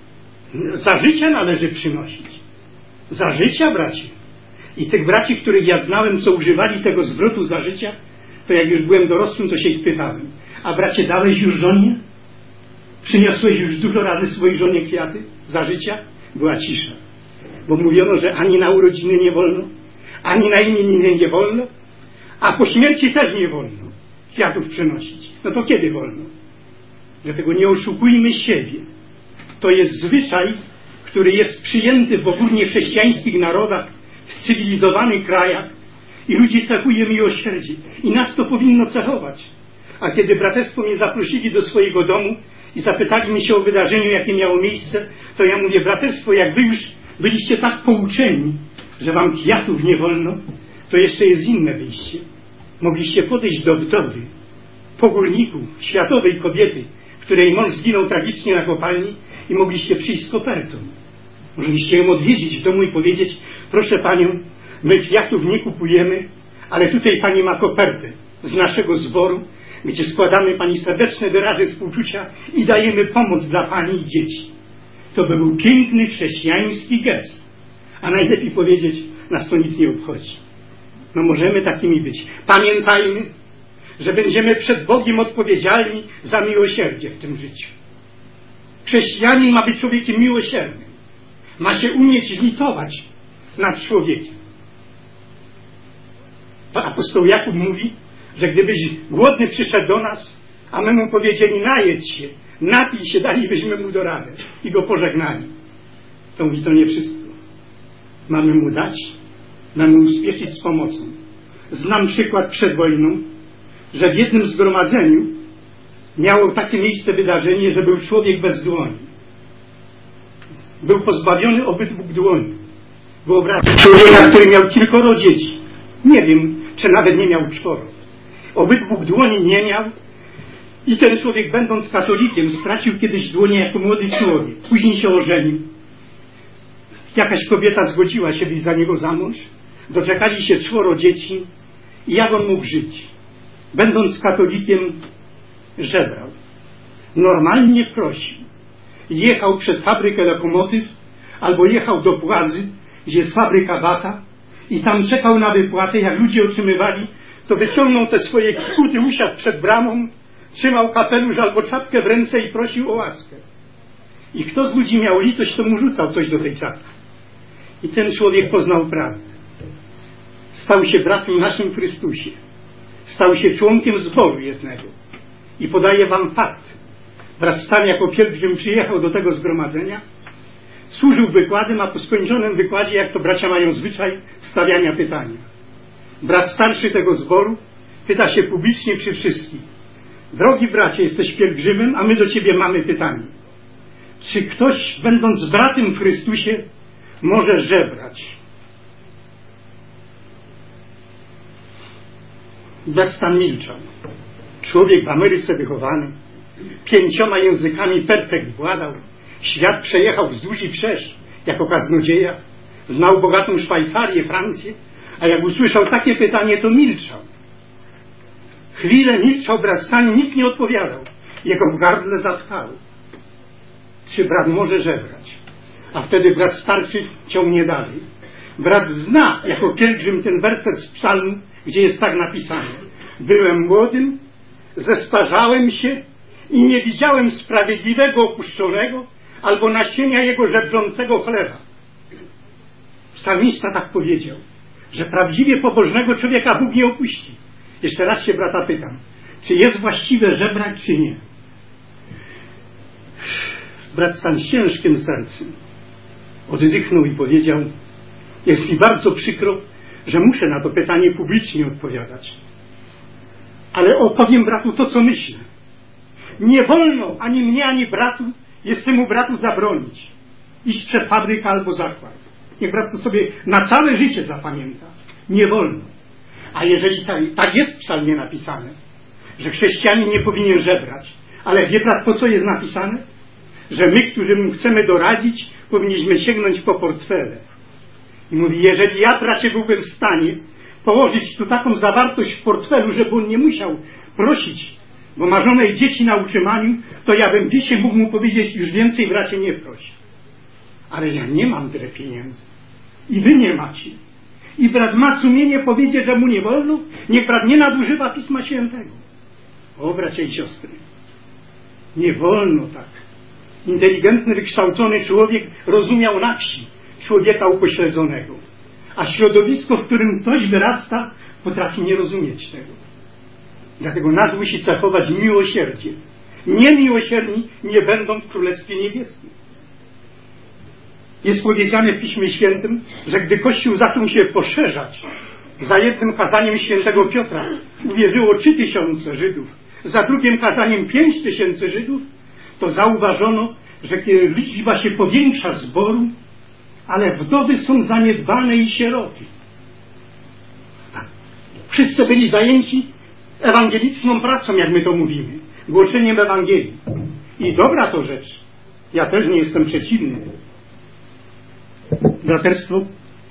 za życia należy przynosić. Za życia, bracie. I tych braci, których ja znałem, co używali tego zwrotu za życia, to jak już byłem dorosłym, to się ich pytałem. A bracie, dałeś już żonie? Przyniosłeś już dużo razy swojej żonie kwiaty za życia? Była cisza. Bo mówiono, że ani na urodziny nie wolno, ani na imieniny nie wolno, a po śmierci też nie wolno kwiatów przynosić. No to kiedy wolno? Dlatego nie oszukujmy siebie. To jest zwyczaj, który jest przyjęty w ogólnie chrześcijańskich narodach, w cywilizowanych krajach i ludzi cechuje miłosierdzie. I nas to powinno cechować. A kiedy braterstwo mnie zaprosili do swojego domu i zapytali mnie się o wydarzeniu, jakie miało miejsce, to ja mówię, braterstwo, jak wy już byliście tak pouczeni, że wam kwiatów nie wolno, to jeszcze jest inne wyjście. Mogliście podejść do wdowy, pogórniku, światowej kobiety, której mąż zginął tragicznie na kopalni i mogliście przyjść z kopertą. Mogliście ją odwiedzić w domu i powiedzieć, proszę panią, my kwiatów nie kupujemy, ale tutaj pani ma kopertę z naszego zboru, gdzie składamy pani serdeczne wyrazy współczucia i dajemy pomoc dla pani i dzieci. To był piękny chrześcijański gest. A najlepiej powiedzieć, nas to nic nie obchodzi. No możemy takimi być. Pamiętajmy, że będziemy przed Bogiem odpowiedzialni za miłosierdzie w tym życiu. Chrześcijanin ma być człowiekiem miłosiernym. Ma się umieć litować nad człowiekiem. Apostoł Jakub mówi, że gdybyś głodny przyszedł do nas, a my mu powiedzieli, najedź się, napij się, dalibyśmy mu do rady i go pożegnali. To mówi, to nie wszystko. Mamy mu dać, mamy uspieszyć z pomocą. Znam przykład przed wojną, że w jednym zgromadzeniu miało takie miejsce wydarzenie, że był człowiek bez dłoni. Był pozbawiony obydwu dłoni. Wyobraźcie człowieka, który miał kilkoro dzieci. Nie wiem, czy nawet nie miał 4. Obydwu dłoni nie miał i ten człowiek, będąc katolikiem, stracił kiedyś dłonie jako młody człowiek. Później się ożenił. Jakaś kobieta zgodziła się wyjść za niego za mąż. Doczekali się 4 dzieci i jak on mógł żyć? Będąc katolikiem, żebrał. Normalnie prosił. Jechał przed fabrykę lokomotyw albo jechał do Płazy, gdzie jest fabryka wata i tam czekał na wypłatę. Jak ludzie otrzymywali, to wyciągnął te swoje kikuty, usiadł przed bramą, trzymał kapelusz albo czapkę w ręce i prosił o łaskę. I kto z ludzi miał litość, to mu rzucał coś do tej czapki. I ten człowiek poznał prawdę. stał się bratem naszym w Chrystusie. Stał się członkiem zboru jednego. I podaję wam fakt. Brat Stan jako pielgrzym przyjechał do tego zgromadzenia, służył wykładem, a po skończonym wykładzie, jak to bracia mają zwyczaj, stawiania pytania. Brat starszy tego zboru pyta się publicznie przy wszystkich: drogi bracie, jesteś pielgrzymem, a my do ciebie mamy pytanie. Czy ktoś, będąc bratem w Chrystusie, może żebrać? Brat Stan milczał. Człowiek w Ameryce wychowany, 5 językami perfekt władał, świat przejechał wzdłuż i wszerz jako kaznodzieja, znał bogatą Szwajcarię, Francję, a jak usłyszał takie pytanie, to milczał. Chwilę milczał brat Stan, nic nie odpowiadał. Jego w gardle zatkało. Czy brat może żebrać? A wtedy brat starszy ciągnie dalej. Brat zna jako pielgrzym ten werset z psalmu, gdzie jest tak napisane: byłem młodym, zestarzałem się i nie widziałem sprawiedliwego opuszczonego, albo nasienia jego żebrzącego chleba. Psalmista tak powiedział, że prawdziwie pobożnego człowieka Bóg nie opuści. Jeszcze raz się brata pytam, czy jest właściwe żebrać, czy nie? Brat Stan z ciężkim sercem oddychnął i powiedział: jest mi bardzo przykro, że muszę na to pytanie publicznie odpowiadać. Ale opowiem bratu to, co myślę. Nie wolno ani mnie, ani bratu jest temu bratu zabronić iść przed fabrykę albo zakład. Niech brat to sobie na całe życie zapamięta. Nie wolno. A jeżeli tak jest w psalmie napisane, że chrześcijanin nie powinien żebrać, ale wie brat, po co jest napisane? Że my, którzy mu chcemy doradzić, powinniśmy sięgnąć po portfele. I mówi: jeżeli ja, bracie, byłbym w stanie położyć tu taką zawartość w portfelu, żeby on nie musiał prosić, bo ma żonę i dzieci na utrzymaniu, to ja bym dzisiaj mógł mu powiedzieć: już więcej, bracie, nie proś. Ale ja nie mam tyle pieniędzy. I wy nie macie. I brat ma sumienie powiedzieć, że mu nie wolno? Niech brat nie nadużywa Pisma Świętego. O, bracia i siostry, nie wolno tak. Inteligentny, wykształcony człowiek rozumiał na wsi człowieka upośledzonego. A środowisko, w którym ktoś wyrasta, potrafi nie rozumieć tego. Dlatego nas musi cechować miłosierdzie. Niemiłosierni nie będą w Królestwie Niebieskim. Jest powiedziane w Piśmie Świętym, że gdy Kościół zaczął się poszerzać, za jednym kazaniem świętego Piotra uwierzyło 3000 Żydów, za drugim kazaniem 5000 Żydów, to zauważono, że kiedy liczba się powiększa zboru, ale wdowy są zaniedbane i sieroty. Wszyscy byli zajęci ewangeliczną pracą, jak my to mówimy, głoszeniem Ewangelii. I dobra to rzecz. Ja też nie jestem przeciwny. Braterstwo,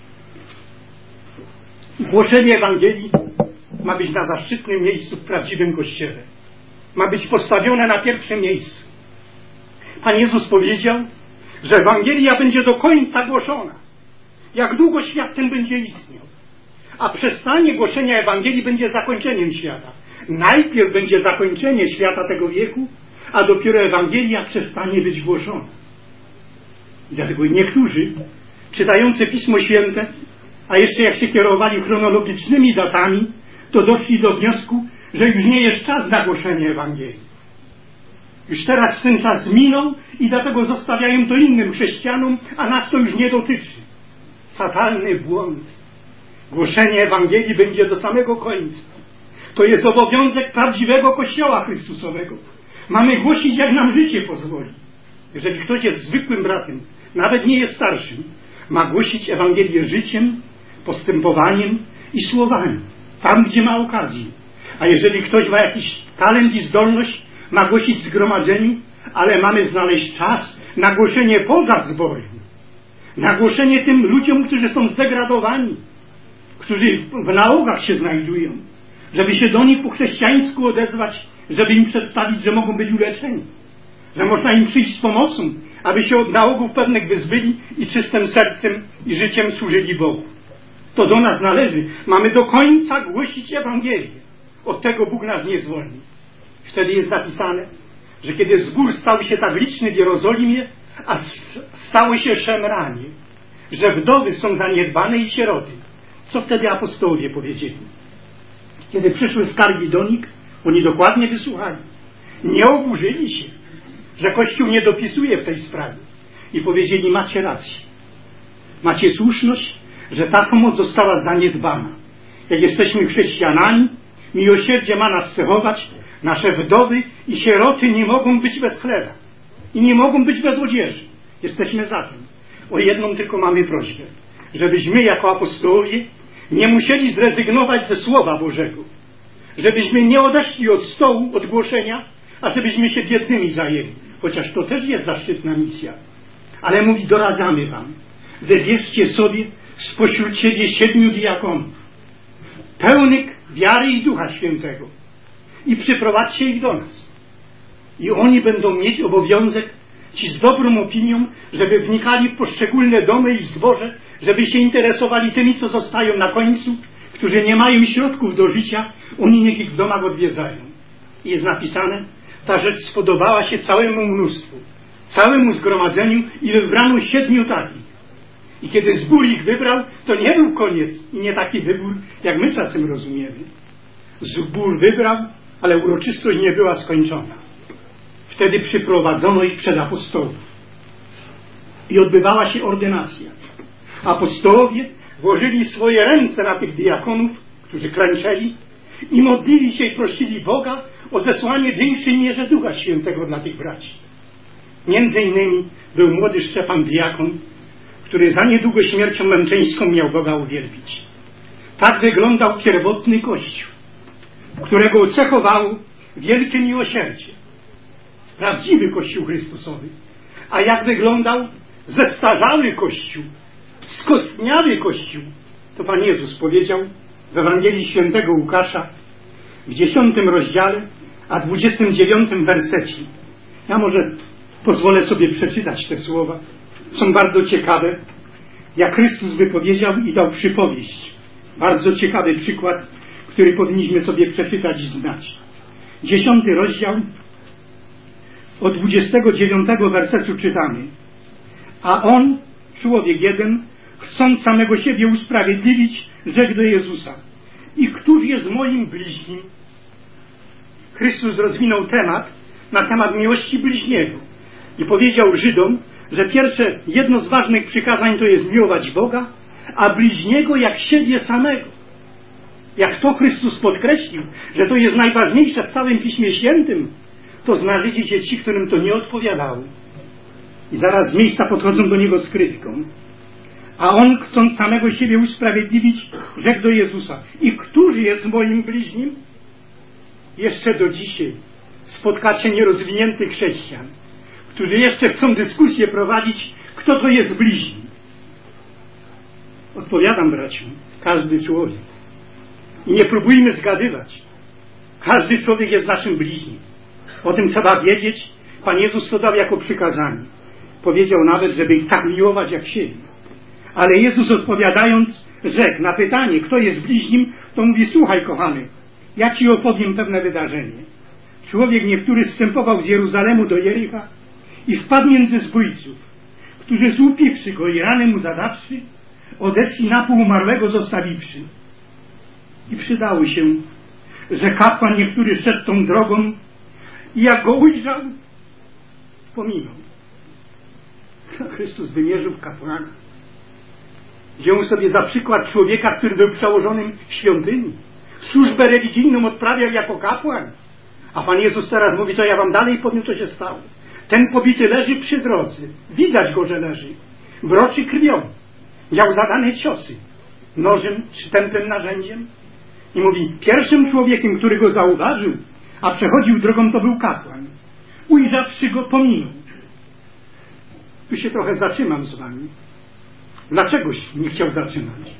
głoszenie Ewangelii ma być na zaszczytnym miejscu w prawdziwym Kościele. Ma być postawione na pierwszym miejscu. Pan Jezus powiedział, że Ewangelia będzie do końca głoszona. Jak długo świat ten będzie istniał. A przestanie głoszenia Ewangelii będzie zakończeniem świata. Najpierw będzie zakończenie świata tego wieku, a dopiero Ewangelia przestanie być głoszona. Dlatego niektórzy, czytający Pismo Święte, a jeszcze jak się kierowali chronologicznymi datami, to doszli do wniosku, że już nie jest czas na głoszenie Ewangelii. Już teraz ten czas minął i dlatego zostawiają to innym chrześcijanom, a nas to już nie dotyczy. Fatalny błąd. Głoszenie Ewangelii będzie do samego końca. To jest obowiązek prawdziwego Kościoła Chrystusowego. Mamy głosić, jak nam życie pozwoli. Jeżeli ktoś jest zwykłym bratem, nawet nie jest starszym, ma głosić Ewangelię życiem, postępowaniem i słowami. Tam, gdzie ma okazję. A jeżeli ktoś ma jakiś talent i zdolność, ma głosić w zgromadzeniu, ale mamy znaleźć czas na głoszenie poza zborem. Na głoszenie tym ludziom, którzy są zdegradowani, którzy w nałogach się znajdują, żeby się do nich po chrześcijańsku odezwać, żeby im przedstawić, że mogą być uleczeni, że można im przyjść z pomocą, aby się od nałogów pewnych wyzbyli i czystym sercem i życiem służyli Bogu. To do nas należy. Mamy do końca głosić Ewangelię. Od tego Bóg nas nie zwolni. Wtedy jest napisane, że kiedy zbór stał się tak liczny w Jerozolimie, a stało się szemranie, że wdowy są zaniedbane i sieroty, Co wtedy apostołowie powiedzieli? Kiedy przyszły skargi do nich, oni dokładnie wysłuchali. Nie oburzyli się, że Kościół nie dopisuje w tej sprawie. I powiedzieli, macie rację. Macie słuszność, że ta pomoc została zaniedbana. Jak jesteśmy chrześcijanami, miłosierdzie ma nas cechować, nasze wdowy i sieroty nie mogą być bez chleba. I nie mogą być bez odzieży. Jesteśmy za tym. O jedną tylko mamy prośbę. Żebyśmy jako apostołowie nie musieli zrezygnować ze Słowa Bożego. Żebyśmy nie odeszli od stołu, od głoszenia, a żebyśmy się biednymi zajęli. Chociaż to też jest zaszczytna misja. Ale mówi, doradzamy wam. Wybierzcie sobie spośród siebie 7 diakonów, pełnych wiary i Ducha Świętego, i przyprowadźcie ich do nas. I oni będą mieć obowiązek, ci z dobrą opinią, żeby wnikali w poszczególne domy i zboże, żeby się interesowali tymi, co zostają na końcu, którzy nie mają środków do życia, oni niech ich w domach odwiedzają. I jest napisane, ta rzecz spodobała się całemu mnóstwu, całemu zgromadzeniu i wybrano 7 takich. I kiedy zbór ich wybrał, to nie był koniec i nie taki wybór, jak my czasem rozumiemy. Zbór wybrał, ale uroczystość nie była skończona. Wtedy przyprowadzono ich przed apostołów. I odbywała się ordynacja. Apostołowie włożyli swoje ręce na tych diakonów, którzy klęczeli, i modlili się i prosili Boga o zesłanie w większej mierze Ducha Świętego dla tych braci. Między innymi był młody Szczepan diakon, który za niedługo śmiercią męczeńską miał Boga uwielbić. Tak wyglądał pierwotny Kościół, którego cechowało wielkie miłosierdzie. Prawdziwy Kościół Chrystusowy. A jak wyglądał zestarzały Kościół, skostniały Kościół, to Pan Jezus powiedział w Ewangelii Świętego Łukasza w 10 rozdziale, a 29 wersecie. Ja może pozwolę sobie przeczytać te słowa. Są bardzo ciekawe, jak Chrystus wypowiedział i dał przypowieść. Bardzo ciekawy przykład, który powinniśmy sobie przeczytać i znać. 10 rozdział, od 29 wersetu czytamy. A on, człowiek jeden, chcąc samego siebie usprawiedliwić, rzekł do Jezusa: i któż jest moim bliźnim? Chrystus rozwinął na temat miłości bliźniego i powiedział Żydom, że pierwsze, jedno z ważnych przykazań to jest miłować Boga, a bliźniego jak siebie samego. Jak to Chrystus podkreślił, że to jest najważniejsze w całym Piśmie Świętym, to znaleźli się ci, którym to nie odpowiadało. I zaraz z miejsca podchodzą do Niego z krytyką. A on, chcąc samego siebie usprawiedliwić, rzekł do Jezusa: i któż jest moim bliźnim? Jeszcze do dzisiaj spotkacie nierozwiniętych chrześcijan, którzy jeszcze chcą dyskusję prowadzić, kto to jest bliźni. Odpowiadam, braciom, każdy człowiek. I nie próbujmy zgadywać. Każdy człowiek jest naszym bliźnim. O tym trzeba wiedzieć. Pan Jezus to dał jako przykazanie. Powiedział nawet, żeby ich tak miłować jak siebie. Ale Jezus, odpowiadając, rzekł na pytanie, kto jest bliźnim, to mówi: słuchaj, kochany, ja ci opowiem pewne wydarzenie. Człowiek niektóry zstępował z Jeruzalemu do Jericha i wpadł między zbójców, którzy złupiwszy go i rany mu zadawszy, odeszli na pół umarłego zostawiwszy. I przydało się, że kapłan niektóry szedł tą drogą i jak go ujrzał, pominął. Chrystus wymierzył w kapłana. Wziął sobie za przykład człowieka, który był przełożonym świątyni. Służbę religijną odprawiał jako kapłan. A Pan Jezus teraz mówi: to ja wam dalej powiem, co się stało. Ten pobity leży przy drodze. Widać go, że leży. Broczy krwią. Miał zadane ciosy. Nożem czy tępym narzędziem. I mówi: pierwszym człowiekiem, który go zauważył, a przechodził drogą, to był kapłan. Ujrzawszy go, pominął. Tu się trochę zatrzymam z wami. Dlaczegoś nie chciał zatrzymać?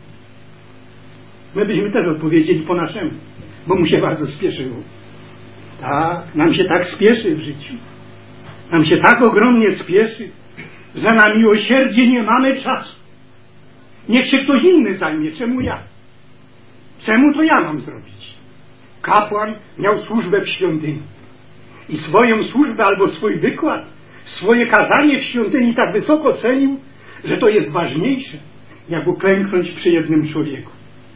My byśmy też odpowiedzieli po naszemu, bo mu się bardzo spieszyło. Tak, nam się tak spieszy w życiu. Nam się tak ogromnie spieszy, że na miłosierdzie nie mamy czasu. Niech się ktoś inny zajmie. Czemu ja? Czemu to ja mam zrobić? Kapłan miał służbę w świątyni. I swoją służbę albo swój wykład, swoje kazanie w świątyni tak wysoko cenił, że to jest ważniejsze, jak uklęknąć przy jednym człowieku.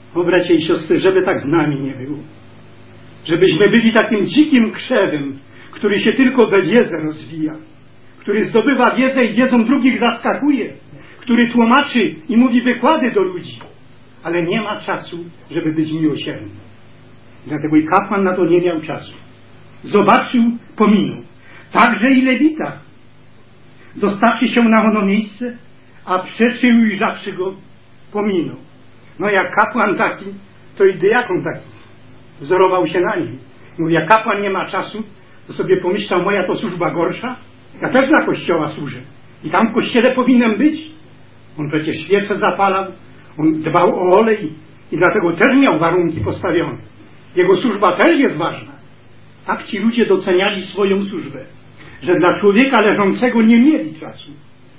O bracia i siostry, żeby tak z nami nie było. Żebyśmy byli takim dzikim krzewem, który się tylko we wiedzę rozwija, który zdobywa wiedzę i wiedzą drugich zaskakuje, który tłumaczy i mówi wykłady do ludzi, ale nie ma czasu, żeby być miłosierny. Dlatego i kapłan na to nie miał czasu. Zobaczył, pominął. Także i Lewita, dostawszy się na ono miejsce, a przeczył i ujrzawszy go, pominął. No jak kapłan taki, to i dyakon taki. Wzorował się na nim. Mówi, jak kapłan nie ma czasu, to sobie pomyślał, moja to służba gorsza. Ja też dla kościoła służę. I tam w kościele powinienem być. On przecież świece zapalał, on dbał o olej i dlatego też miał warunki postawione. Jego służba też jest ważna. Tak ci ludzie doceniali swoją służbę, że dla człowieka leżącego nie mieli czasu.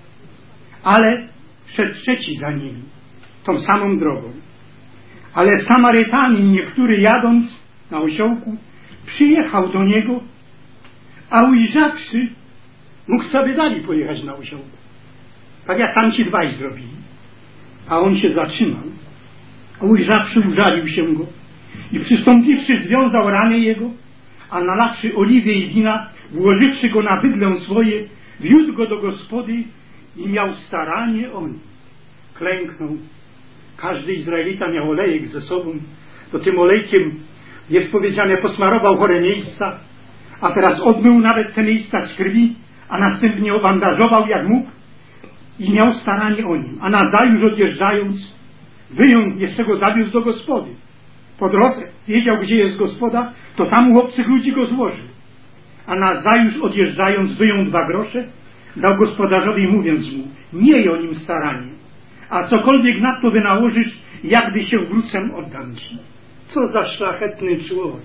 Ale szedł trzeci za nimi, tą samą drogą. Ale Samarytanin niektóry jadąc na osiołku przyjechał do niego, a ujrzawszy mógł sobie dalej pojechać na osiołku. Tak jak tamci dwaj zrobili. A on się zatrzymał. A ujrzawszy użalił się go i przystąpiwszy związał ramię jego, a nalawszy oliwy i wina, włożywszy go na bydlę swoje, wiódł go do gospody i miał staranie o nim. Klęknął. Każdy Izraelita miał olejek ze sobą, to tym olejkiem, jest powiedziane, posmarował chore miejsca, a teraz odmył nawet te miejsca z krwi, a następnie obandażował jak mógł i miał staranie o nim. A nazajutrz odjeżdżając, wyjął, jeszcze go zawiózł do gospody. Po drodze wiedział, gdzie jest gospoda, to tam u obcych ludzi go złożył. A nazajutrz odjeżdżając, wyjął 2 grosze, dał gospodarzowi, mówiąc mu, miej o nim staranie, a cokolwiek na to wynałożysz, jak gdy się wrócę, oddam ci. Co za szlachetny człowiek.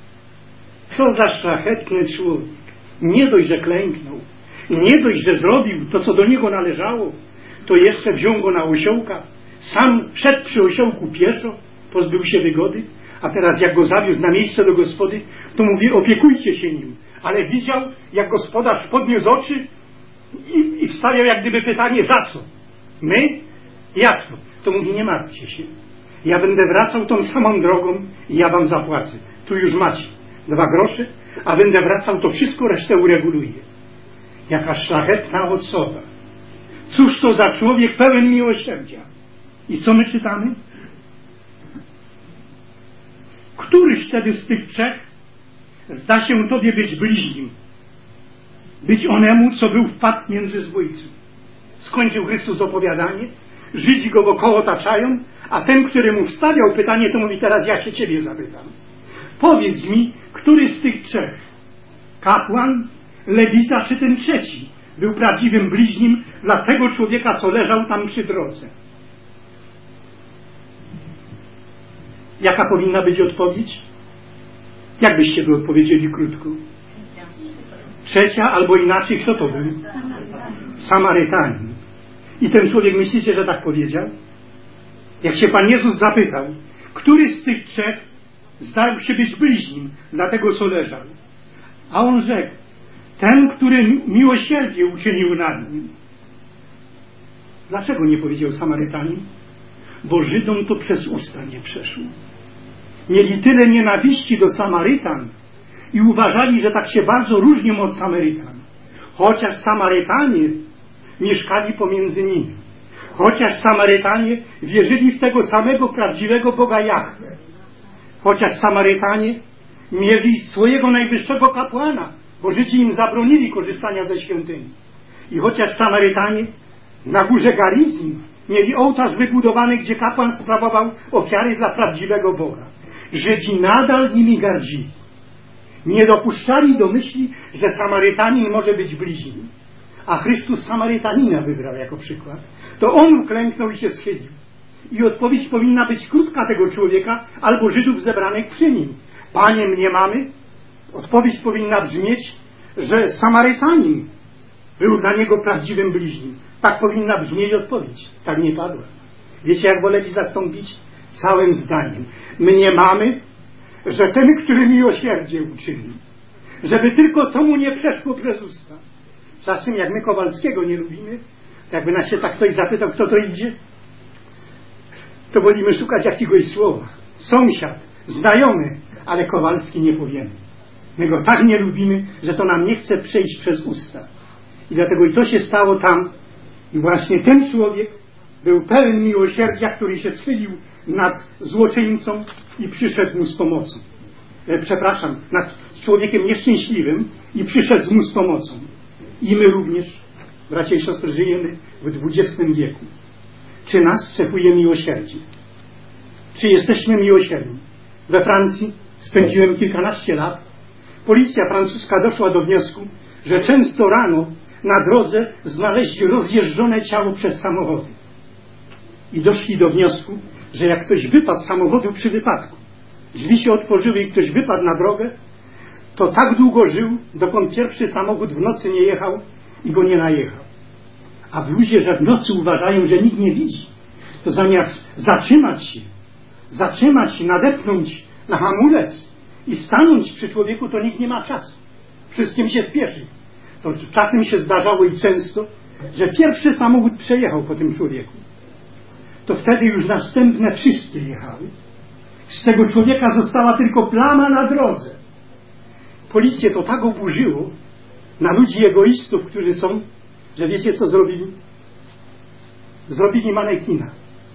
Co za szlachetny człowiek. Nie dość, że klęknął, nie dość, że zrobił to, co do niego należało, to jeszcze wziął go na osiołka, sam szedł przy osiołku pieszo, pozbył się wygody, a teraz jak go zawiózł na miejsce do gospody, to mówi, opiekujcie się nim. Ale widział, jak gospodarz podniósł oczy i wstawiał jak gdyby pytanie, za co? My? Jak to? To mówi, nie martwcie się. Ja będę wracał tą samą drogą i ja wam zapłacę. Tu już macie 2 grosze, a będę wracał, to wszystko resztę ureguluję. Jaka szlachetna osoba. Cóż to za człowiek pełen miłosierdzia. I co my czytamy? Któryś wtedy z tych 3 zda się tobie być bliźnim? Być onemu, co był wpadł między zbójców. Skończył Chrystus opowiadanie, Żydzi go wokoło otaczają, a ten, który mu wstawiał pytanie, to mówi, teraz ja się ciebie zapytam. Powiedz mi, który z tych 3, kapłan, Lewita czy ten trzeci, był prawdziwym bliźnim dla tego człowieka, co leżał tam przy drodze? Jaka powinna być odpowiedź? Jak byście by odpowiedzieli krótko? 3, albo inaczej, kto to był? Samarytanin. I ten człowiek, myślicie, że tak powiedział? Jak się Pan Jezus zapytał, który z tych 3 zdał się być bliźnim dla tego, co leżał? A on rzekł, ten, który miłosierdzie uczynił nad nim. Dlaczego nie powiedział Samarytanin? Bo Żydom to przez usta nie przeszło. Mieli tyle nienawiści do Samarytan i uważali, że tak się bardzo różnią od Samarytan. Chociaż Samarytanie mieszkali pomiędzy nimi. Chociaż Samarytanie wierzyli w tego samego prawdziwego Boga Jahwe. Chociaż Samarytanie mieli swojego najwyższego kapłana, bo Żydzi im zabronili korzystania ze świątyni. I chociaż Samarytanie na górze Garizim mieli ołtarz wybudowany, gdzie kapłan sprawował ofiary dla prawdziwego Boga. Żydzi nadal nimi gardzili. Nie dopuszczali do myśli, że Samarytanin może być bliźnim. A Chrystus Samarytanina wybrał jako przykład. To on uklęknął i się schylił. I odpowiedź powinna być krótka tego człowieka albo Żydów zebranych przy nim. Panie, mnie mamy? Odpowiedź powinna brzmieć, że Samarytanin był dla niego prawdziwym bliźnim. Tak powinna brzmieć odpowiedź. Tak nie padła. Wiecie, jak woleli zastąpić? Całym zdaniem. Mnie mamy, że ten, który miłosierdzie uczynił. Żeby tylko to mu nie przeszło przez usta. Czasem jak my Kowalskiego nie lubimy, jakby nas się tak ktoś zapytał, kto to idzie, to wolimy szukać jakiegoś słowa. Sąsiad, znajomy, ale Kowalski nie powiemy. My go tak nie lubimy, że to nam nie chce przejść przez usta. I dlatego i to się stało tam. I właśnie ten człowiek był pełen miłosierdzia, który się schylił nad złoczyńcą i przyszedł mu z pomocą. Przepraszam, nad człowiekiem nieszczęśliwym i przyszedł mu z pomocą. I my również, bracia i siostry, żyjemy w XX wieku. Czy nas cechuje miłosierdzie? Czy jesteśmy miłosierni? We Francji spędziłem kilkanaście lat. Policja francuska doszła do wniosku, że często rano na drodze znaleźli rozjeżdżone ciało przez samochody. I doszli do wniosku, że jak ktoś wypadł z samochodu przy wypadku, drzwi się otworzyły i ktoś wypadł na drogę, to tak długo żył, dokąd pierwszy samochód w nocy nie jechał i go nie najechał. A w ludzie, że w nocy uważają, że nikt nie widzi, to zamiast zatrzymać się, nadepnąć na hamulec i stanąć przy człowieku, to nikt nie ma czasu. Wszystkim się spieszy. To czasem się zdarzało i często, że pierwszy samochód przejechał po tym człowieku. To wtedy już następne wszystkie jechały. Z tego człowieka została tylko plama na drodze. Policję to tak oburzyło na ludzi egoistów, którzy są, że wiecie co zrobili? Zrobili manekina.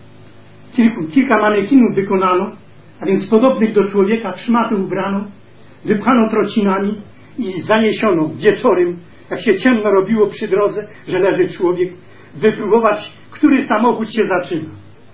Kilka manekinów wykonano, a więc podobnych do człowieka, w szmaty ubrano, wypchano trocinami i zaniesiono wieczorem, jak się ciemno robiło przy drodze, że leży człowiek, wypróbować, który samochód się zaczyna.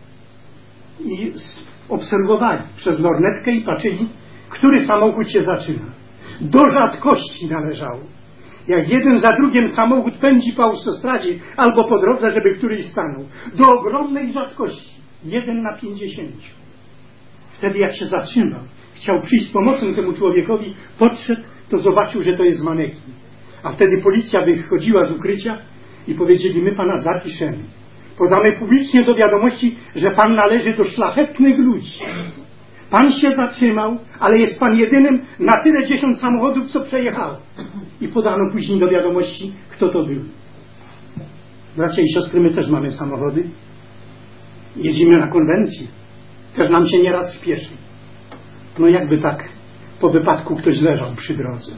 I obserwowali przez lornetkę i patrzyli, który samochód się zaczyna. Do rzadkości należało. Jak jeden za drugim samochód pędzi po autostradzie albo po drodze, żeby któryś stanął. Do ogromnej rzadkości. 1 na 50. Wtedy jak się zatrzymał, chciał przyjść z pomocą temu człowiekowi, podszedł, to zobaczył, że to jest manekin. A wtedy policja wychodziła z ukrycia i powiedzieli, my pana zapiszemy. Podamy publicznie do wiadomości, że pan należy do szlachetnych ludzi. Pan się zatrzymał, ale jest pan jedynym na tyle 10 samochodów, co przejechało. I podano później do wiadomości, kto to był. Bracia i siostry, my też mamy samochody. Jedziemy na konwencję. Też nam się nieraz spieszy. No jakby tak po wypadku ktoś leżał przy drodze.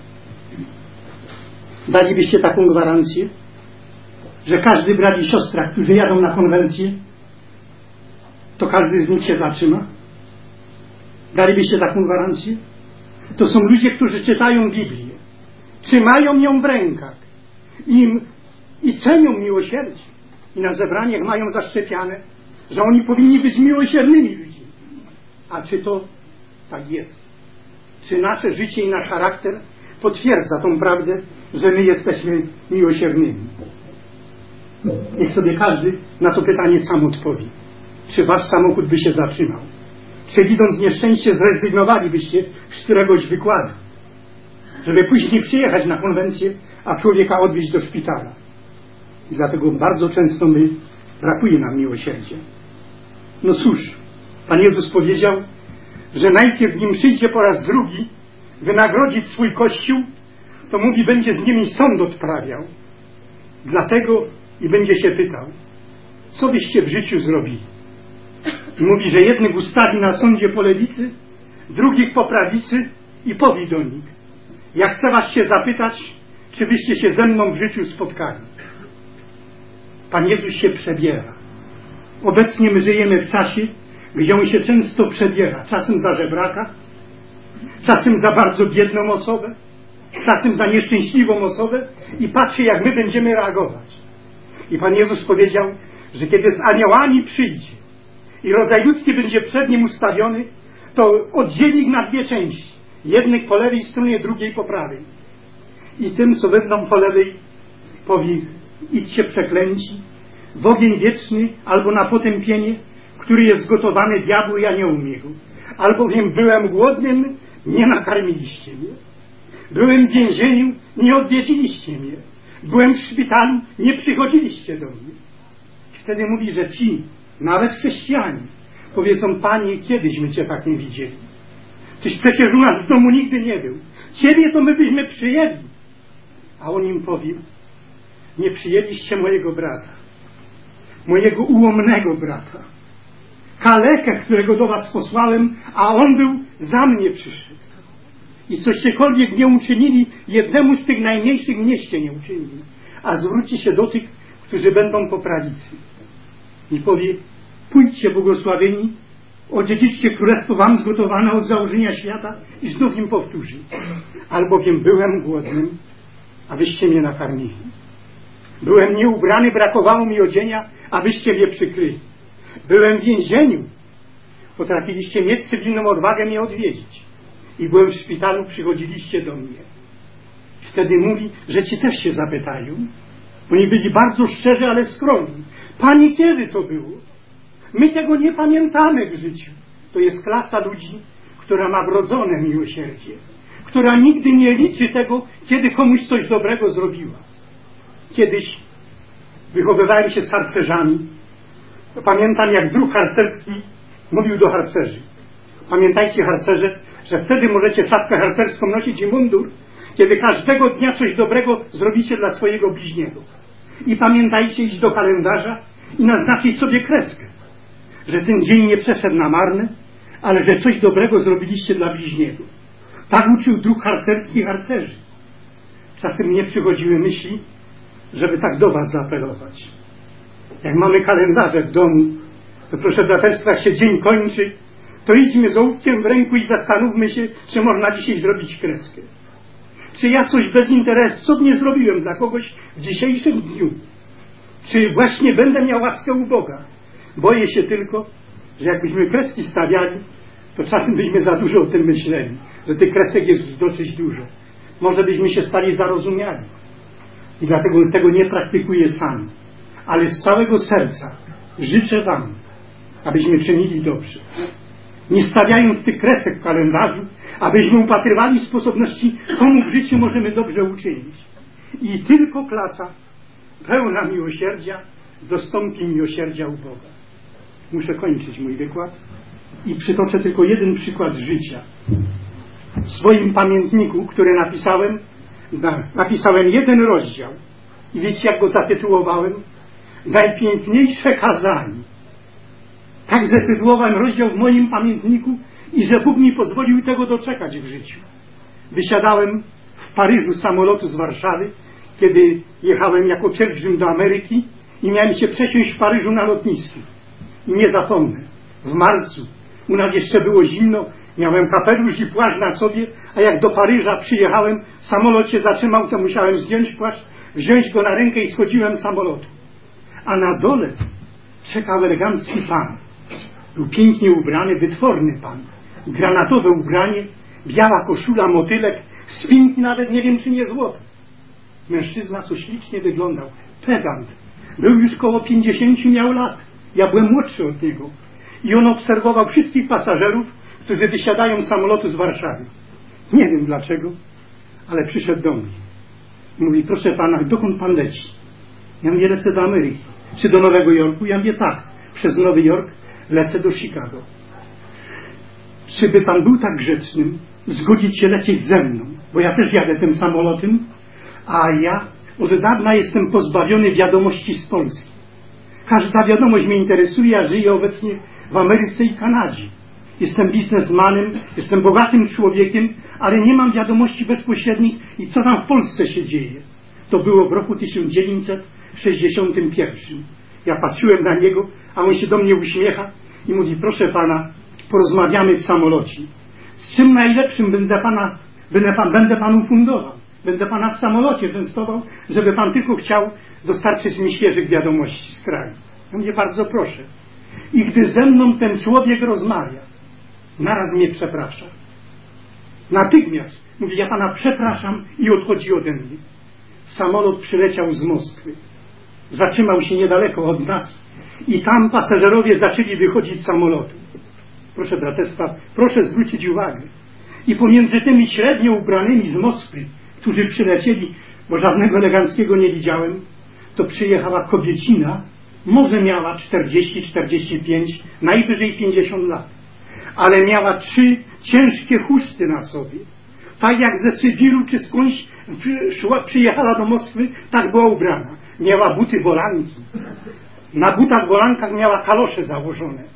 Dalibyście taką gwarancję, że każdy brat i siostra, którzy jadą na konwencję, to każdy z nich się zatrzyma? Dalibyście taką gwarancję? To są ludzie, którzy czytają Biblię, trzymają ją w rękach i cenią miłosierdzie. I na zebraniach mają zaszczepiane, że oni powinni być miłosiernymi ludźmi. A czy to tak jest? Czy nasze życie i nasz charakter potwierdza tą prawdę, że my jesteśmy miłosiernymi? Niech sobie każdy na to pytanie sam odpowie. Czy wasz samochód by się zatrzymał? Czy widząc nieszczęście zrezygnowalibyście z któregoś wykładu, żeby później przyjechać na konwencję, a człowieka odwieźć do szpitala? I dlatego bardzo często brakuje nam miłosierdzia. No cóż, Pan Jezus powiedział, że najpierw nim przyjdzie po raz drugi wynagrodzić swój Kościół, to mówi, będzie z nimi sąd odprawiał. Dlatego i będzie się pytał, co byście w życiu zrobili? I mówi, że jednych ustawi na sądzie po lewicy, drugich po prawicy i powie do nich, ja chcę was się zapytać, czy byście się ze mną w życiu spotkali. Pan Jezus się przebiera. Obecnie my żyjemy w czasie, gdzie On się często przebiera. Czasem za żebraka, czasem za bardzo biedną osobę, czasem za nieszczęśliwą osobę i patrzy, jak my będziemy reagować. I Pan Jezus powiedział, że kiedy z aniołami przyjdzie i rodzaj ludzki będzie przed Nim ustawiony, to oddzieli ich na dwie części. Jednych po lewej stronie, drugiej po prawej. I tym, co będą po lewej, powie, idźcie przeklęci, w ogień wieczny albo na potępienie, który jest gotowany diabłu i aniołom jego. Albowiem byłem głodnym, nie nakarmiliście mnie. Byłem w więzieniu, nie odwiedziliście mnie. Byłem w szpitalu, nie przychodziliście do mnie. Wtedy mówi, że ci, nawet chrześcijanie, powiedzą, Panie, kiedyśmy Cię tak nie widzieli. Tyś przecież u nas w domu nigdy nie był. Ciebie to my byśmy przyjęli. A on im powie, nie przyjęliście mojego brata, mojego ułomnego brata, kalekę, którego do was posłałem, a on był za mnie przyszedł. I cośkolwiek nie uczynili, jednemu z tych najmniejszych mieście nie uczynili. A zwróćcie się do tych, którzy będą po prawicy. I powie, pójdźcie błogosławieni, odziedziczcie królestwo wam zgotowane od założenia świata i znów im powtórzy. Albowiem byłem głodnym, a wyście mnie nakarmili. Byłem nieubrany, brakowało mi odzienia, a wyście mnie przykryli. Byłem w więzieniu, potrafiliście mieć cywilną odwagę mnie odwiedzić. I byłem w szpitalu, przychodziliście do mnie. Wtedy mówi, że ci też się zapytają. Oni byli bardzo szczerzy, ale skromni. Pani, kiedy to było? My tego nie pamiętamy w życiu. To jest klasa ludzi, która ma wrodzone miłosierdzie, która nigdy nie liczy tego, kiedy komuś coś dobrego zrobiła. Kiedyś wychowywałem się z harcerzami. Pamiętam, jak druh harcerski mówił do harcerzy. Pamiętajcie, harcerze, że wtedy możecie czapkę harcerską nosić i mundur, kiedy każdego dnia coś dobrego zrobicie dla swojego bliźniego. I pamiętajcie iść do kalendarza i naznaczyć sobie kreskę, że ten dzień nie przeszedł na marne, ale że coś dobrego zrobiliście dla bliźniego. Tak uczył druh harcerski harcerzy. Czasem mnie przychodziły myśli, żeby tak do was zaapelować. Jak mamy kalendarze w domu, to proszę braterstwa, jak się dzień kończy, to idźmy z ołówkiem w ręku i zastanówmy się, czy można dzisiaj zrobić kreskę. Czy ja coś bezinteresownie zrobiłem dla kogoś w dzisiejszym dniu? Czy właśnie będę miał łaskę u Boga? Boję się tylko, że jakbyśmy kreski stawiali, to czasem byśmy za dużo o tym myśleli, że tych kresek jest dosyć dużo. Może byśmy się stali zarozumiali. I dlatego tego nie praktykuję sam. Ale z całego serca życzę wam, abyśmy czynili dobrze. Nie stawiając tych kresek w kalendarzu, abyśmy upatrywali sposobności, komu w życiu możemy dobrze uczynić. I tylko klasa pełna miłosierdzia dostąpi miłosierdzia u Boga. Muszę kończyć mój wykład i przytoczę tylko jeden przykład życia. W swoim pamiętniku, który napisałem jeden rozdział i wiecie, jak go zatytułowałem? Najpiękniejsze kazanie. Tak zatytułowałem rozdział w moim pamiętniku i że Bóg mi pozwolił tego doczekać w życiu. Wysiadałem w Paryżu z samolotu z Warszawy, kiedy jechałem jako pielgrzym do Ameryki i miałem się przesiąść w Paryżu na lotnisku. I nie zapomnę, w marcu u nas jeszcze było zimno, miałem kapelusz i płaszcz na sobie, a jak do Paryża przyjechałem, samolot się zatrzymał, to musiałem zdjąć płaszcz, wziąć go na rękę i schodziłem z samolotu. A na dole czekał elegancki pan. Był pięknie ubrany, wytworny pan. Granatowe ubranie, biała koszula, motylek, spinki nawet nie wiem, czy nie złote. Mężczyzna, co ślicznie wyglądał. Pedant. Był już koło 50 miał lat. Ja byłem młodszy od niego. I on obserwował wszystkich pasażerów, którzy wysiadają z samolotu z Warszawy. Nie wiem dlaczego, ale przyszedł do mnie. Mówi, proszę pana, dokąd pan leci? Ja mówię, lecę do Ameryki. Czy do Nowego Jorku? Ja mówię, tak. Przez Nowy Jork lecę do Chicago. Czy by pan był tak grzecznym, zgodzić się lecieć ze mną? Bo ja też jadę tym samolotem, a ja od dawna jestem pozbawiony wiadomości z Polski. Każda wiadomość mnie interesuje, ja żyję obecnie w Ameryce i Kanadzie. Jestem biznesmanem, jestem bogatym człowiekiem, ale nie mam wiadomości bezpośrednich i co tam w Polsce się dzieje. To było w roku 1961. Ja patrzyłem na niego, a on się do mnie uśmiecha i mówi, proszę pana, porozmawiamy w samolocie. Z czym najlepszym będę panu fundował. Będę pana w samolocie częstował, żeby pan tylko chciał dostarczyć mi świeżych wiadomości z kraju. Ja mówię, bardzo proszę. I gdy ze mną ten człowiek rozmawia, naraz mnie przeprasza. Natychmiast mówi, ja pana przepraszam i odchodzi ode mnie. Samolot przyleciał z Moskwy. Zatrzymał się niedaleko od nas i tam pasażerowie zaczęli wychodzić z samolotu. Proszę braterstwa, proszę zwrócić uwagę. I pomiędzy tymi średnio ubranymi z Moskwy, którzy przylecieli, bo żadnego eleganckiego nie widziałem, to przyjechała kobiecina, może miała 40, 45, najwyżej 50 lat, ale miała 3 ciężkie chusty na sobie. Tak jak ze Sybiru czy skądś przyjechała do Moskwy, tak była ubrana. Miała buty wolanki. Na butach wolankach miała kalosze założone.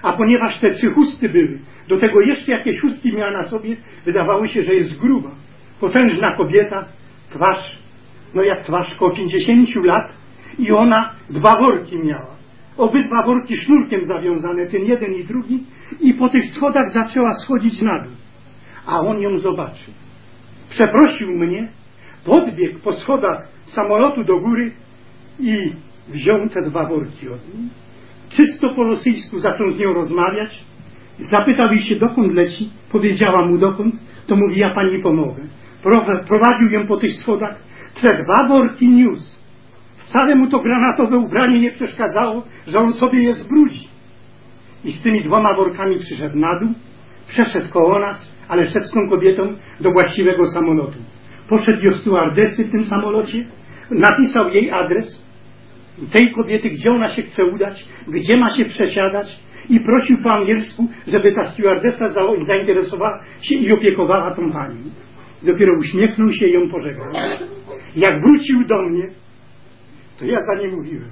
A ponieważ te 3 chusty były, do tego jeszcze jakieś chustki miała na sobie, wydawało się, że jest gruba. Potężna kobieta, twarz, no jak twarz koło 50 lat i ona 2 worki miała. Obydwa worki sznurkiem zawiązane, ten jeden i drugi, i po tych schodach zaczęła schodzić na dół. A on ją zobaczył. Przeprosił mnie, podbiegł po schodach samolotu do góry i wziął te 2 worki od niej. Czysto po rosyjsku zaczął z nią rozmawiać. Zapytał jej się, dokąd leci. Powiedziała mu dokąd. To mówi, ja pani pomogę. Prowadził ją po tych schodach. Te 2 worki niósł. Wcale mu to granatowe ubranie nie przeszkadzało, że on sobie je zbrudzi. I z tymi 2 workami przyszedł na dół, przeszedł koło nas, ale szedł z tą kobietą do właściwego samolotu. Poszedł do stewardesy w tym samolocie, napisał jej adres tej kobiety, gdzie ona się chce udać, gdzie ma się przesiadać i prosił po angielsku, żeby ta stewardesa zainteresowała się i opiekowała tą panią. Dopiero uśmiechnął się i ją pożegnał. Jak wrócił do mnie, to ja za nie mówiłem.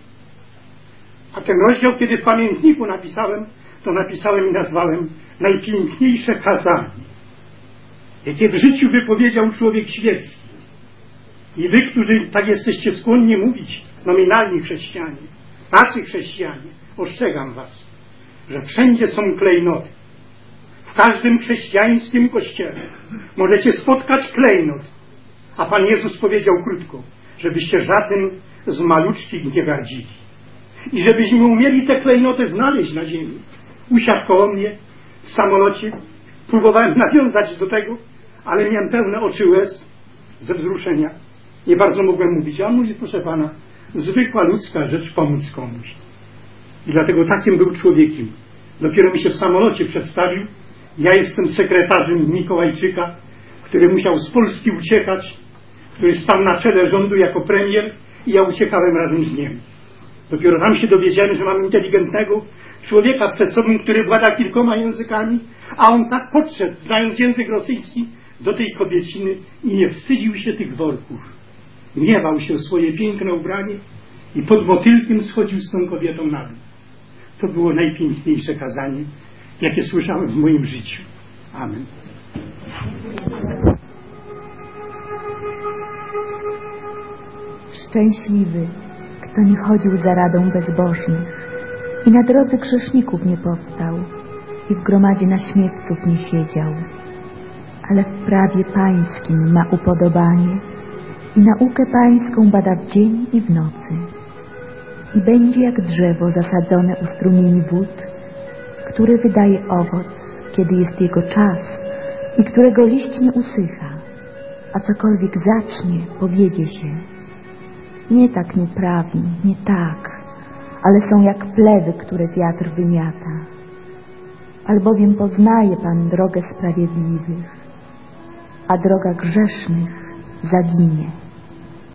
A ten rozdział, kiedy w pamiętniku napisałem, to napisałem i nazwałem najpiękniejsze kazanie, jakie w życiu wypowiedział człowiek świecki. I wy, którzy tak jesteście skłonni mówić, nominalni chrześcijanie, tacy chrześcijanie, ostrzegam was, że wszędzie są klejnoty. W każdym chrześcijańskim kościele możecie spotkać klejnot. A Pan Jezus powiedział krótko, żebyście żadnym z maluczkich nie gardzili. I żebyśmy umieli te klejnoty znaleźć na ziemi. Usiadł koło mnie w samolocie, próbowałem nawiązać do tego, ale miałem pełne oczy łez ze wzruszenia. Nie bardzo mogłem mówić, a on mówi, proszę Pana, zwykła ludzka rzecz pomóc komuś. I dlatego takim był człowiekiem. Dopiero mi się w samolocie przedstawił. Ja jestem sekretarzem Mikołajczyka, który musiał z Polski uciekać, który stał na czele rządu jako premier i ja uciekałem razem z nim. Dopiero tam się dowiedziałem, że mam inteligentnego człowieka przed sobą, który włada kilkoma językami, a on tak podszedł, znając język rosyjski, do tej kobieciny i nie wstydził się tych worków. Gniewał się o swoje piękne ubranie i pod motylkiem schodził z tą kobietą na dół. To było najpiękniejsze kazanie, jakie słyszałem w moim życiu. Amen. Szczęśliwy, kto nie chodził za radą bezbożnych i na drodze grzeszników nie powstał i w gromadzie naśmiewców nie siedział, ale w prawie pańskim ma upodobanie i naukę pańską bada w dzień i w nocy. I będzie jak drzewo zasadzone u strumieni wód, które wydaje owoc, kiedy jest jego czas i którego liść nie usycha, a cokolwiek zacznie, powiedzie się. Nie tak nie prawi, nie tak, ale są jak plewy, które wiatr wymiata. Albowiem poznaje Pan drogę sprawiedliwych, a droga grzesznych zaginie.